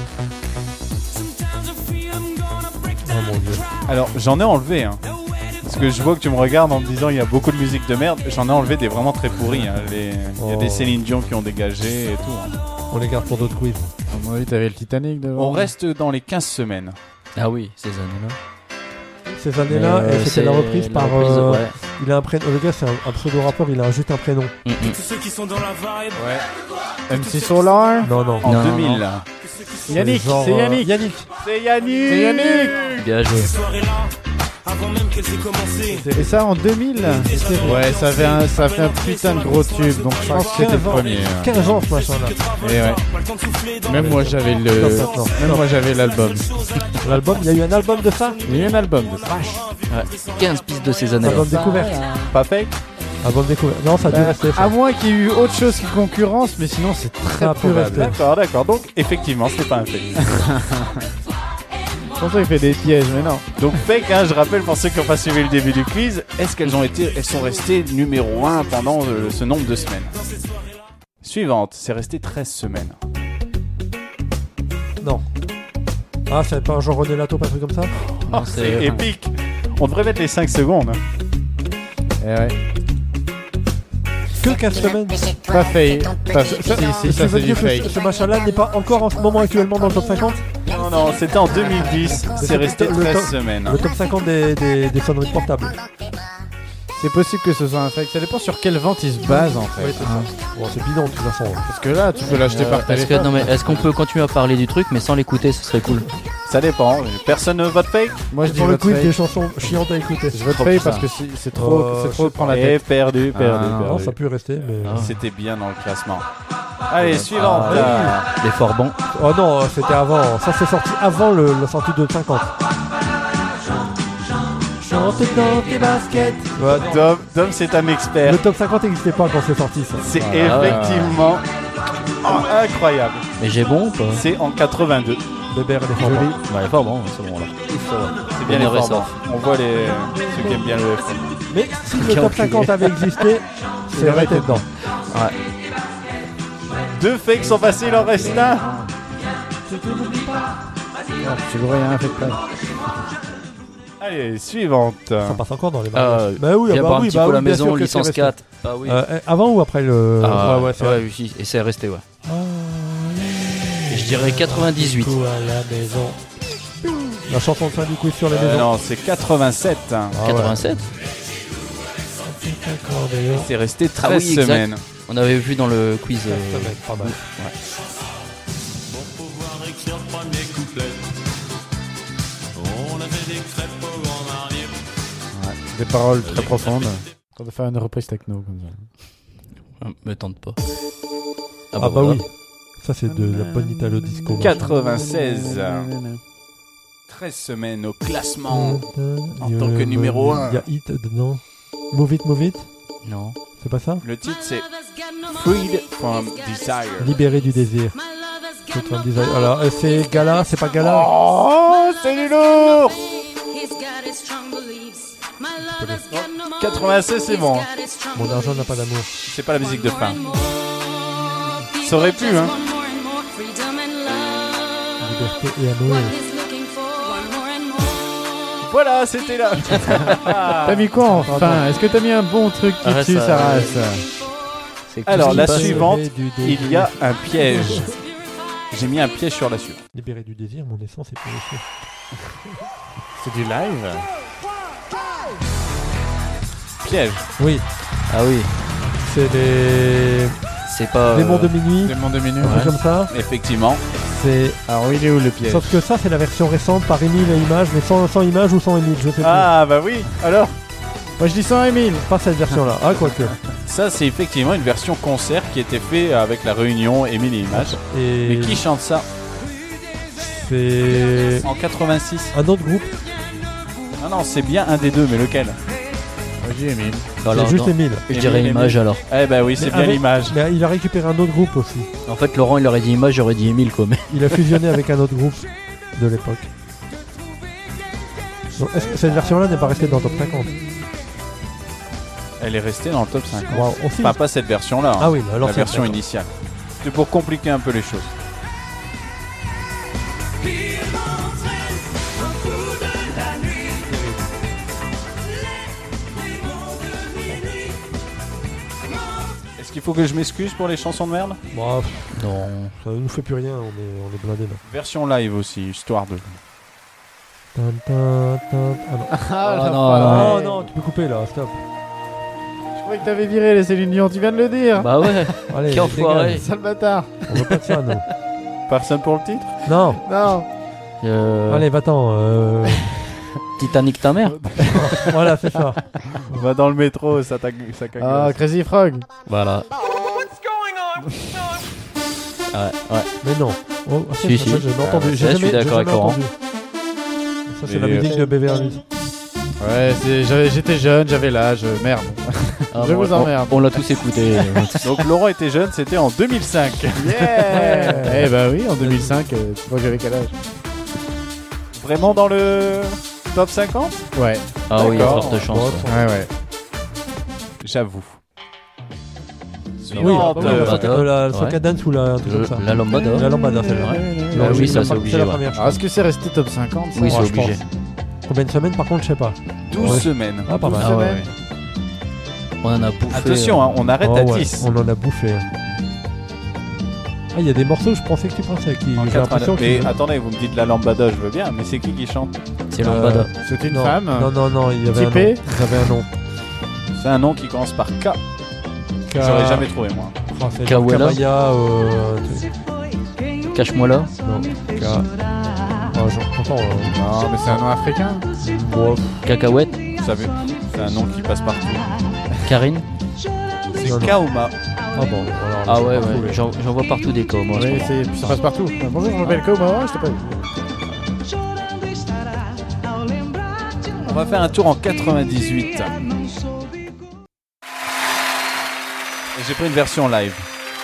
Oh mon dieu. Alors j'en ai enlevé parce que je vois que tu me regardes en me disant il y a beaucoup de musique de merde. J'en ai enlevé des vraiment très pourris. Il y a des Céline Dion qui ont dégagé et tout. On les garde pour d'autres quiz. À mon avis, t'avais le Titanic devant. On reste dans les 15 semaines. Ah oui, ces années-là. Ces années-là, et c'était c'est la reprise la par. reprise, ouais. Il a un prénom. Le gars, c'est un pseudo-rappeur, il a juste un prénom. Tous ceux qui sont dans la vibe. Ouais. MC Solar. Non, non. En Non, 2000. non. Yannick, Genre, c'est Yannick. Yannick. C'est Yannick. C'est Yannick. Bien joué. Cette soirée-là, avant même qu'elle s'est commencée. Et ça en 2000. Ouais, ça fait un putain de gros tube. Donc je pense que c'était le premier. 15 ans ce machin-là. Et ouais. Même moi j'avais Non. moi j'avais l'album. L'album, il y a eu un album de ça. Il y a eu un album de ça. Ouais. 15 pistes de ces années-là. Album découverte. Pas fake. Album découverte. Non, ça a dû rester. Ça. À moins qu'il y ait eu autre chose qui concurrence, mais sinon c'est très Ça a pu probable. rester. D'accord. Donc effectivement, c'est pas un fake. C'est pour ça qu'il fait des pièges, mais non. Donc fake, je rappelle pour ceux qui n'ont pas suivi le début du quiz, est-ce qu'elles sont restées numéro 1 pendant ce nombre de semaines? Suivante, c'est resté 13 semaines. Non. Ah, c'est pas un genre René Lato, pas un truc comme ça. Non, C'est épique. On devrait mettre les 5 secondes. Et ouais. Que 15 semaines. Pas fake. Ça Ça veut c'est du dire que fake. ce machin-là n'est pas encore en ce moment actuellement dans le top 50. Non, c'était en 2010. C'est resté le 13 top- semaines. Le top 50 des sonneries portables. C'est possible que ce soit un fake. Ça dépend sur quelle vente il se base en fait. Oui, c'est ça. Bon, c'est bidon de toute façon. Parce que là, tu peux l'acheter par Est-ce que, téléphone. non, mais est-ce qu'on peut continuer à parler du truc mais sans l'écouter, ce serait cool. Ça dépend. Personne ne vote fake? Moi je dis Pour le vote quiz, des fake. chansons chiantes à écouter. Je vote Trop fake ça. parce que c'est trop de prendre la Et tête. perdu. Non, ça peut rester, mais. C'était bien dans le classement. Allez, suivante. Les Forbans. Oh non, c'était avant. Ça, c'est sorti avant la sortie de 50. Chante dans tes baskets. Dom, c'est un expert. Le top 50 n'existait pas quand c'est sorti, ça. C'est effectivement incroyable. Mais j'ai bon ou pas? C'est en 82. Bébert et les Forbans. Ouais, les Forbans, c'est bon là. C'est bien On les aurait Forbans. On voit ceux qui aiment bien le FM. Mais si le Quel top enculé. 50 avait existé, c'est vrai été dedans. 2 fakes sont passés, il en reste un. Tu le vois, il y a un fake pas. Allez, suivante. Ça passe encore dans les mariages. Ah, Bah oui, il y a bah pas un oui, petit bah coup oui, la bien maison, sûr que c'est licence resté. 4. Ah oui. Avant ou après le. Ah, ouais, c'est vrai. ouais, oui, et c'est resté, ouais. Et je dirais 98. Coup à la maison. La chanson de fin du quiz sur les maisons. Non, c'est 87. Ah ouais. 87. C'est resté 13 Ah oui, exact. semaines. On avait vu dans le quiz. Ça va être pas mal. Pour pouvoir écrire le premier couplet, on avait des crêpes au Grand Marnier. Des paroles très profondes. On va faire une reprise techno comme ça. Me tente pas. Ah bah voilà. oui. Ça, c'est de la bonne Italo Disco. 96. 13 semaines au classement. En tant que numéro 1. Il y a Hit dedans. Move It, Move It. Non. C'est pas ça? Le titre c'est Freed from Desire. Libéré du désir. Freed from Desire. Alors, c'est Gala, c'est pas Gala? Oh, c'est du lourd. 96 c'est bon. Mon argent n'a pas d'amour. C'est pas la musique de fin. Ça aurait pu, hein. Liberté et amour. Voilà, c'était là. T'as mis quoi enfin? Est-ce que t'as mis un bon truc qui Ah, tue ça- sa race? C'est que Alors tout ce la qui passe- suivante, du il y a un piège. J'ai mis un piège sur la suivante. Libéré du désir, mon essence est purifiée. C'est du live? Piège. Oui, Ah oui. c'est les C'est pas. démons de minuit. Démon de minuit. Un truc comme ça. Effectivement. C'est... Alors, il est où le piège? Sauf que ça, c'est la version récente par Emile et Images, mais sans Images ou sans Emile, je sais Ah, bah oui. Alors, Moi, je dis 100 000. plus. Pas cette version-là. Ah, quoique. ça, c'est effectivement une version concert qui était fait avec la réunion Émile et Images. Et Mais qui chante ça c'est en 86? un autre groupe. Ah non, c'est bien un des deux, mais lequel? Moi, je dis Emile. Alors, C'est juste non, Emile. je dirais Émile, Image alors. Eh bah oui, c'est Mais bien avec- l'image. Mais il a récupéré un autre groupe aussi. En fait, Laurent, il aurait dit Image, j'aurais dit Emile quoi. Mais... Il a fusionné avec un autre groupe de l'époque. Donc, est-ce que cette version-là n'est pas restée dans le top 50? Elle est restée dans le top 50. Wow, aussi. Enfin, pas cette version-là, hein. Ah oui, la alors version initiale. C'est pour compliquer un peu les choses. Est-ce qu'il faut que je m'excuse pour les chansons de merde? Bon, Non. ça nous fait plus rien, on est blindés là. Version live aussi, histoire de... Tan, tan, tan. Ah non. Ah, non, Non, ouais. non, tu peux couper là, stop. Je croyais que t'avais viré les Céline Dion, tu viens de le dire. Bah ouais. Allez, Quel enfoiré. dégage. Sale bâtard. On veut pas de ça, nous. Personne pour le titre? Non, Non. allez, va-t'en. Titanic ta mère. Voilà, c'est ça. Va dans le métro, ça cague. Ah, Crazy Frog. Voilà. Ouais. Mais non. Oh, ah, Si, ça, si. j'ai jamais entendu. Ça, J'ai je suis jamais d'accord avec entendu. Laurent. Ça, c'est la Mais, musique de Beverly Hills. Ouais, j'étais jeune, j'avais l'âge. Merde. Ah, Je bon, vous emmerde. On l'a tous écouté. Donc Laurent était jeune, c'était en 2005. Yeah. Eh bah oui, en 2005, tu vois que j'avais quel âge? Vraiment dans le top 50? Ouais. Ah oui, il y a D'accord. forte chance. Ouais, ouais. J'avoue. Oui, Suivante. la Ouais. Soca Dance ou la un truc comme ça. La Lambada. La Lambada, c'est vrai. Ah oui, ça c'est obligé. la ouais. première. Alors, est-ce que c'est resté top 50 ça? Oui, c'est Ouais, je obligé. Combien de semaines par contre, je sais pas. 12 Ouais. semaines. Ah, pas mal. Ah ouais, semaines. ouais. On en a bouffé. Attention, hein, on arrête Oh, à ouais, 10. on en a bouffé. Ah, il y a des morceaux, je pensais que tu pensais qui. En J'ai l'impression 89. Mais qu'ils- attendez, vous me dites la lambada, je veux bien, mais c'est qui chante? C'est Lambada. C'était une non, femme. Non, il y avait un nom. Typé. Ils avaient un nom. C'est un nom qui commence par K. J'aurais jamais trouvé, moi. Oh, c'est genre Kawela. Kamaya, Cache-moi là. non. Ah, j'entends. Non, mais c'est un nom africain. Bon, Cacahuète. Vous savez, c'est un nom qui passe partout. Karine. C'est Non, non. Kaoma. ah bon, alors, Ah j'ai ouais, pas trouvé. ouais. J'en vois partout des cas, moi. en ce Oui, moment. puis ça passe partout. Bonjour, je m'appelle Koma, je t'ai pas vu. On va faire un tour en 98. Et j'ai pris une version live.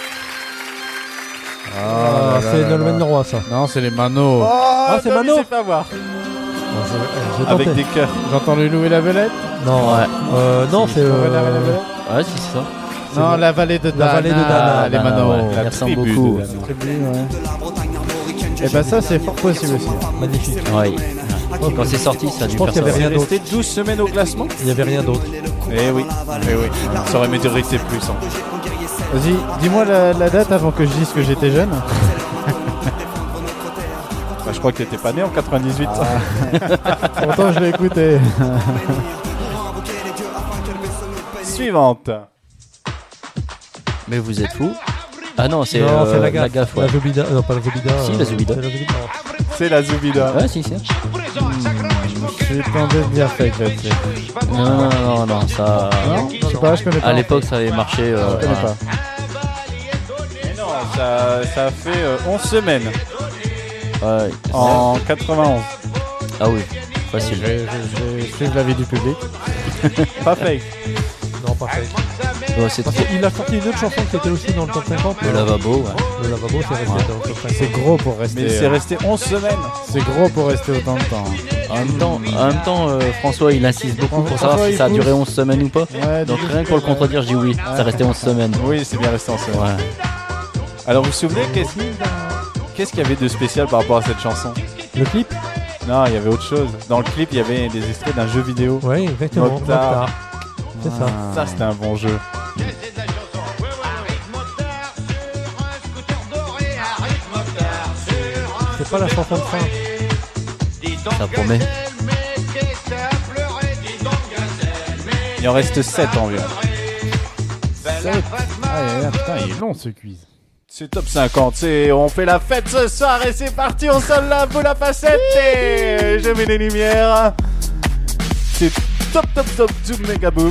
Ah, c'est Nolwenn Leroy, ça. Non, c'est les Manos. Ah, c'est Mano. pas voir. J'ai tenté. Avec des cœurs. J'entends le loup et la belette. Non, Ouais. non, c'est. Renard et la belette. Ouais, si, c'est ça. Non, la vallée de Dana. La vallée de Dana. Les Manos. Ouais, La il ressemble tribu beaucoup. de Dana. Tribu, ouais. Et bah ça, c'est fort possible aussi. Magnifique. Ouais. Quand c'est sorti, ça a dû Je pense faire qu'il y ça. avait C'est rien d'autre. resté 12 semaines au classement. Il n'y avait rien d'autre. Eh oui, eh oui. Ça aurait mérité plus. Hein. Vas-y, dis-moi la date avant que je dise que j'étais jeune. Bah, je crois que t'étais pas né en 98. Pourtant, je l'ai écouté. Suivante. Mais vous êtes fous. Ah non, c'est Non, c'est la la gaffe. gaffe. Ouais. La Zobida. Non, pas la Zobida. Si, la Zobida. C'est la Zobida. C'est la Zubida. Ouais, si, si. J'ai tenté de dire fake là-dessus. Non, ça. Non, je sais pas, je connais pas. À l'époque, ça avait marché. Je connais voilà. pas. Mais non, ça a fait 11 semaines Ouais. en 91. Ah oui, facile. Je vais suivre l'avis du public. Pas fake. Non, pas fake. Ouais, c'est Parce trop. qu'il a sorti une autre chanson qui était aussi dans le top 50. Le lavabo, ouais. Le lavabo, c'est resté dans le top 50. C'est gros pour rester. Mais c'est resté 11 semaines. C'est gros pour rester autant de temps. En même temps, François, il insiste beaucoup pour savoir François, si ça a il duré pousse. 11 semaines ou pas. Ouais, Donc rien que pour le contredire, je dis oui. Ça restait 11 semaines. Oui, c'est bien resté en semaine. Ouais. Alors vous vous souvenez, qu'est-ce qu'il y avait de spécial par rapport à cette chanson? Le clip. Non, il y avait autre chose. Dans le clip, il y avait des extraits d'un jeu vidéo. Ouais, exactement. Mokhtar. Mokhtar. C'est ça. Ça, c'était un bon jeu. C'est pas la chanson de fin. Ça promet. Il en reste 7 environ. Ah, putain, il est long ce quiz. C'est top 50, on fait la fête ce soir et c'est parti, on sonne la boule à facettes et je mets les lumières. C'est top zoom méga boom.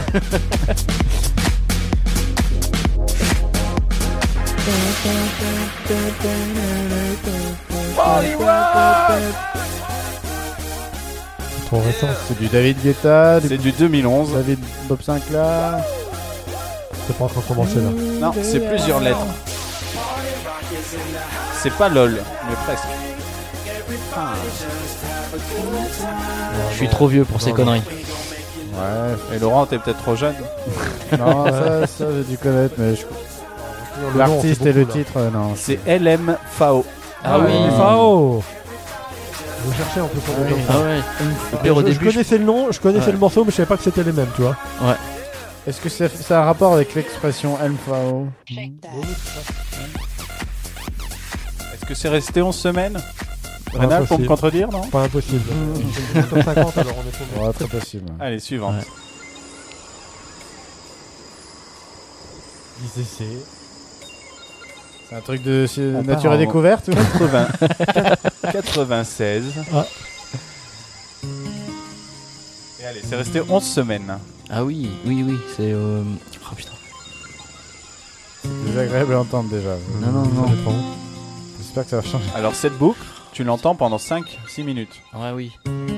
C'est trop récent. C'est du David Guetta, C'est du 2011. David Bob Sinclair. C'est pas encore commencé là. Non, c'est plusieurs lettres. C'est pas LOL, mais presque. Je suis trop vieux pour ces conneries. Ouais. Et Laurent, t'es peut-être trop jeune. Non, ça j'ai dû connaître, mais l'artiste et le titre, non. C'est LMFAO. Ah oui. FAO. Vous cherchez en plus sur le nom. Ah ouais. Au Je début, connaissais le nom, je connaissais le morceau, mais je savais pas que c'était les mêmes, tu vois. Est-ce que ça a un rapport avec l'expression LFAO? Est-ce que c'est resté 11 semaines Rénal, pour me Impossible. contredire, non? Pas impossible. C'est le top 50, alors on est tombé. Ouais, très possible. Allez, suivante. Ouais. C'est un truc de On nature part et en- découverte ou 96. Ah. Et allez, c'est resté 11 semaines. Ah oui, c'est... Oh putain. désagréable à entendre déjà. Non. Ça dépend. J'espère que ça va changer. Alors, cette boucle, tu l'entends pendant 5-6 minutes. Ouais, oui.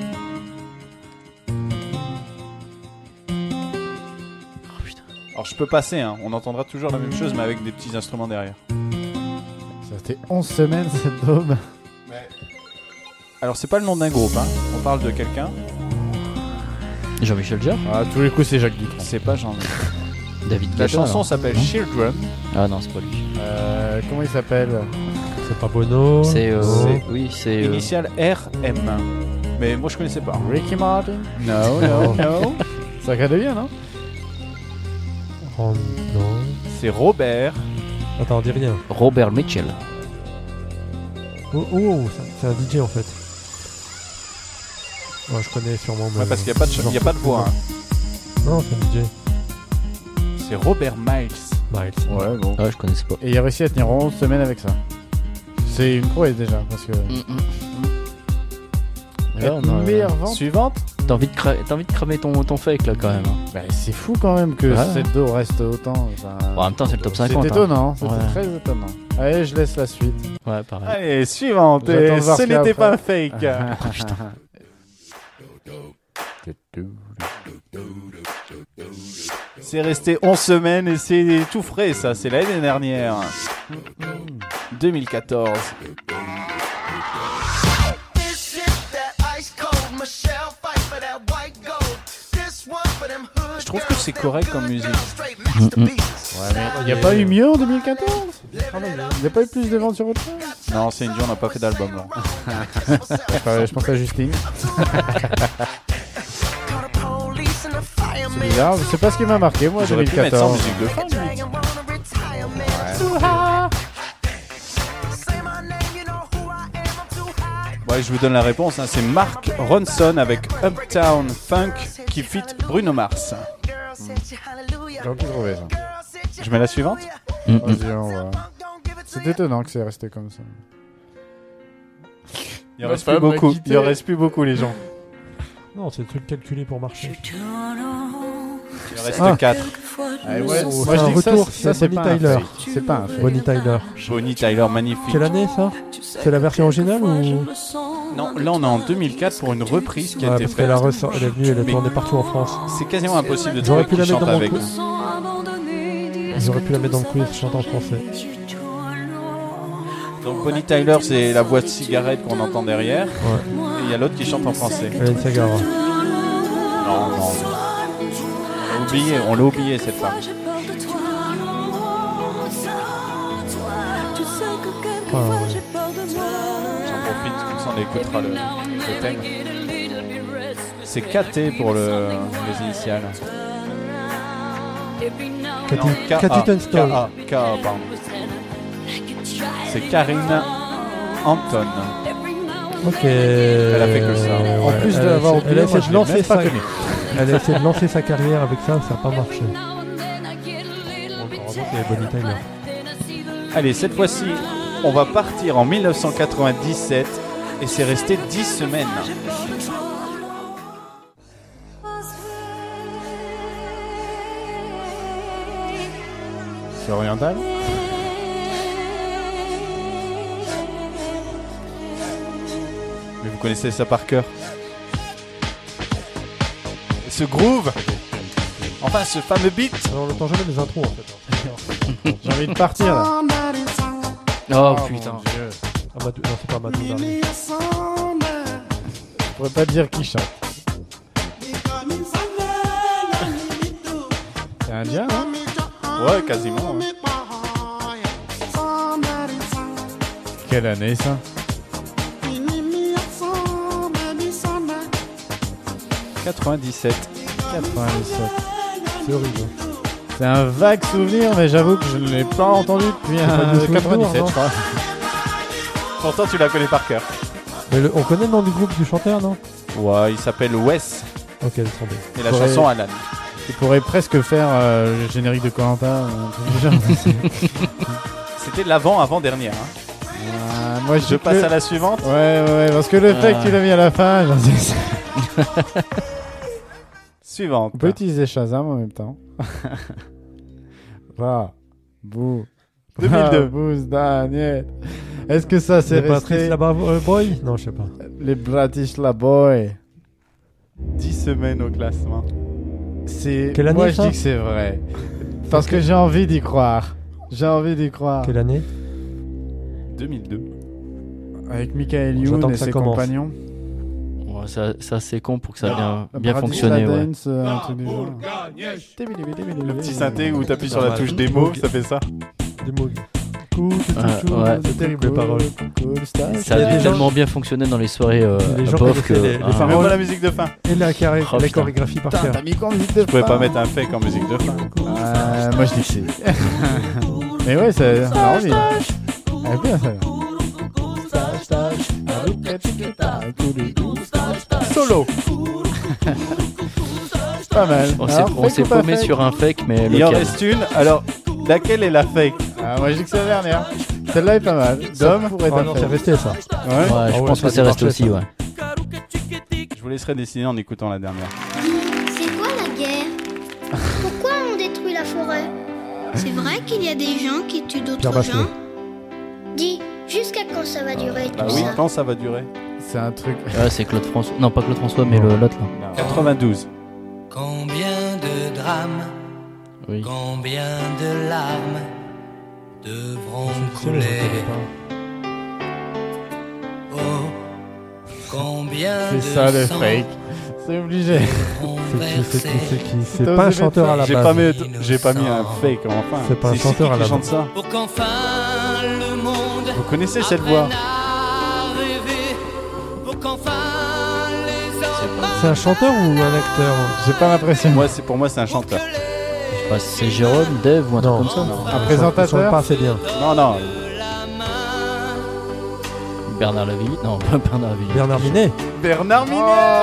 Oh putain. Alors, je peux passer, hein. On entendra toujours la même chose, mais avec des petits instruments derrière. Ça fait 11 semaines cette daube. Alors, c'est pas le nom d'un groupe, hein. On parle de quelqu'un. Jean-Michel Jarre. Ah, tous les coups, c'est Jacques Dutronc. C'est pas Jean. David La Guetta. chanson alors. s'appelle Non. Children. Ah non, c'est pas lui. Comment il s'appelle? C'est pas Bono. C'est... c'est- Oui, c'est... Initial RM. Mais moi, je connaissais pas. Ricky Martin? No. Ça cadre bien, non? Oh, non. C'est Robert. Attends, dis rien. Robert Mitchell. Oh, c'est un DJ en fait. Ouais, je connais sûrement. Mais Ouais, parce qu'il n'y a pas de voix. Hein. Non, c'est un DJ. C'est Robert Miles. Miles. Ouais, bon. Ouais, je connaissais pas. Et il a réussi à tenir 11 semaines avec ça. C'est une prouesse déjà, parce que... Là, on a- meilleure vente. Suivante. T'as envie de cramer ton fake là quand même. Hein. Bah, c'est fou quand même que Ouais. cette dos reste autant. Enfin, Bon, en même temps, c'est le top 50. c'est étonnant, c'était Ouais. très étonnant. Allez, je laisse la suite. Ouais, pareil. Allez, suivante. J'attends Et de voir ce ce qu'il y a n'était pas un après. fake. C'est resté 11 semaines et c'est tout frais, ça. C'est l'année dernière. 2014. Je trouve que c'est correct comme musique. Il n'y a pas eu mieux en 2014? Il n'y a pas eu plus de ventes sur autre chose? Non, c'est Dion, on n'a pas fait d'album. Non. Je pense à Justine. C'est bizarre, c'est pas ce qui m'a marqué moi, J'aurais pu mettre ça en 2014. musique de fin. limite. Ouais, je vous donne la réponse. Hein. C'est Mark Ronson avec Uptown Funk qui fit Bruno Mars. J'aurais pu trouver ça. Je mets la suivante. Vas-y, on va. C'est étonnant que c'est resté comme ça. Il en Ma reste plus femme m'a beaucoup. quitté. Il en reste plus beaucoup, les gens. Non, c'est le truc calculé pour marcher. Il en reste 4. Ah, ouais. Oh, Moi c'est je un dis que ça, retour, ça c'est c'est Bonnie pas un Tyler. fake. C'est pas un fake. Bonnie Tyler. Bonnie Tyler, magnifique. Quelle année ça? C'est la version originale ou? Non, là on est en 2004 pour une reprise qui a Ouais, été parce qu'elle faite. elle est venue, elle est Mais- tournée partout en France. C'est quasiment impossible de J'aurais trouver pu qui la mettre chante dans mon avec. quiz. Ils auraient pu la mettre dans le quiz, chante en français. Donc Bonnie Tyler, c'est la voix de cigarette qu'on entend derrière. Ouais. Et il y a l'autre qui chante en français. Hélène Segara. Non, non. On l'a oublié cette femme. Ah, ouais. J'en profite, comme ça on écoutera le thème. C'est KT pour les initiales. Cathy Tunstall. K.A. pardon. C'est Karine Anton. Ok. Elle a fait que ça. En plus de l'avoir oublié, elle a moi, essayé je de l'ai lancer même pas sa... connu. Elle a essayé de lancer sa carrière avec ça, ça n'a pas marché. Bon, heureusement qu'il y avait Bonnie Tyler. Allez, cette fois-ci, on va partir en 1997 et c'est resté 10 semaines. C'est oriental. Mais vous connaissez ça par cœur. Ce groove, enfin ce fameux beat. Alors, on entend jamais les intros en fait. J'ai envie de partir là. Oh putain. Mon Dieu. Amadou... Non, c'est pas Amadou. Dardi. Je pourrais pas dire qui chante. C'est indien, hein? Ouais, quasiment. Ouais. Quelle année ça? 97. 97. C'est horrible. C'est un vague souvenir, mais j'avoue que je ne l'ai pas entendu depuis pas du tout 97, non. je crois. Pourtant, tu la connais par cœur. Mais on connaît le nom du groupe du chanteur, non? Ouais, il s'appelle Wes Ok, attendez. et la Ouais. chanson Alan. Tu pourrais presque faire le générique de Koh-Lanta, un truc du genre. C'était l'avant-avant-dernière. Hein. Moi, Je passe à la suivante. Ouais, parce que le fait que tu l'as mis à la fin, j'en sais- Suivante. on peut utiliser Shazam en même temps. Va, bou. 2002. Bouze, Daniel. Est-ce que ça c'est C'est Patrice resté là-bas, Boy? Non, je sais pas. les Bratislava Boys? 10 semaines au classement. C'est Quelle année, moi je ça dis que c'est vrai. Parce que j'ai envie d'y croire. J'ai envie d'y croire. Quelle année? 2002. Avec Michael J'attends Youn que et ça ses commence. compagnons. Ouais, ça c'est con pour que ça ait bien Bratislava fonctionné. Ouais. Dance, un truc du genre. Le petit synthé où t'appuies sur la touche démo, ça fait ça. Des mots. Cool, Ouais. c'est terrible. Les paroles. Cool, stage. Ça Il y a a dû des gens- tellement bien fonctionner dans les soirées Les gens bof que. connaissaient les ah, paroles. Même pas la musique de fin. Et la, Oh, la putain. chorégraphie par Putain, cœur. t'as mis quoi en musique de Je pouvais pas fin mettre un fake en musique de fin. Moi je dis que c'est. Mais ouais, ça a envie. Là. Elle est bien celle-là. Solo. Pas mal. On s'est Alors, on fake s'est ou pas paumé fake sur un fake, mais Il en lequel? reste une. Alors, laquelle est la fake? Moi je dis que c'est la dernière. Celle-là est pas mal. Dom pourrait Ah être non, un c'est fake. resté ça. Ouais. Ouais, je Ah ouais, pense ça, que c'est c'est resté parfait, aussi, ça. ouais. Je vous laisserai décider en écoutant la dernière. C'est quoi la guerre? Pourquoi on détruit la forêt? C'est vrai qu'il y a des gens qui tuent Pierre d'autres Bachelet. gens? Dis, jusqu'à quand ça va durer Bah tout oui, ça? quand ça va durer? C'est un truc. Ouais, c'est Claude François. Non, pas Claude François, mais l'autre là. 92. Combien de drames, Oui. combien de larmes devront C'est sûr, je couler? connais pas. Oh, combien C'est de ça le sang fake. C'est obligé. devront C'est qui? verser C'est T'as pas un osé chanteur mettre à la J'ai base. pas mis un fake enfin. C'est pas un chanteur qui à la chante base. ça. pour qu'enfin le monde Vous connaissez cette voix? apprenne à rêver, pour qu'enfin les hommes C'est un chanteur ou un acteur? J'ai pas l'impression. Pour moi, c'est un chanteur. Je sais pas si c'est Jérôme, Dave ou un truc Non. comme ça. Un Il chante présentateur. pas assez bien. Non, non. Bernard Lavilliers. Non, pas Bernard Lavilliers. Bernard Minet. Bernard Minet.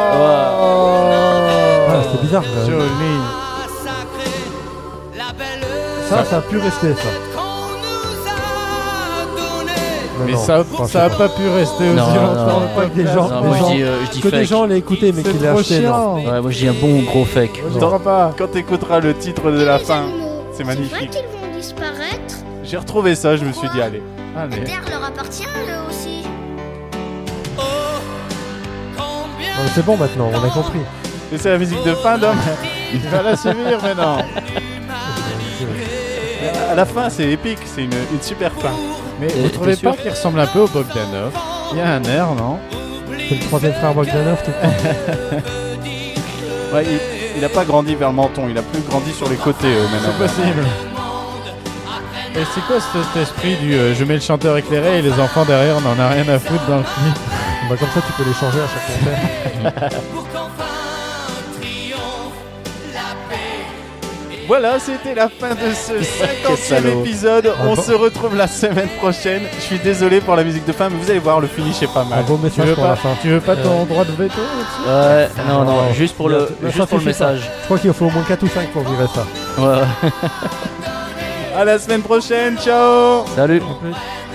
Ah, c'était bizarre. quand même. Joli. massacrer la belle Ça a pu rester ça. qu'on nous a donnée. Mais non, ça franchement. a pas pu rester aussi Non, non, longtemps. non. Pas que des gens, Non, des moi gens- je dis que des fake. gens l'aient écouté mais C'est qu'il l'aient trop acheté. Non. chiant. Ouais, moi je dis un bon gros fake. Je crois pas. Quand t'écouteras le titre de la Les fin, animaux, c'est vrai magnifique. qu'ils vont disparaître? J'ai retrouvé ça, je me suis dit, allez. La Allez. terre leur appartient eux aussi. Oh, combien Non, c'est bon maintenant, on a compris. Mais c'est la musique de fin, Dom. Il va la suivre maintenant. À la fin, c'est épique, c'est une super fin. Mais Et vous trouvez t'es sûr pas qu'il ressemble un peu au Bogdanov? Il y a un air, non? C'est le troisième frère Bogdanov, tout Ouais, il a pas grandi vers le menton, il a plus grandi sur les côtés maintenant. C'est possible. Et c'est quoi cet esprit du je mets le chanteur éclairé et les enfants derrière on en a rien à foutre dans le clip? Bah, comme ça, tu peux les changer à chaque concert. pour qu'enfin triomphe la paix. Voilà, c'était la fin de ce 50e salaud. épisode. Ah On bon se retrouve la semaine prochaine. Je suis désolé pour la musique de fin, mais vous allez voir, le finish est pas Un mal. beau Tu message veux pour pas, la fin. tu veux pas ton droit de veto là-dessus? Ouais, non, Non, non, juste pour il y a- le, ça juste pour le suffit pas. message. Je crois qu'il faut au moins 4 ou 5 pour virer ça. Ouais. À la semaine prochaine, ciao. Salut. En plus.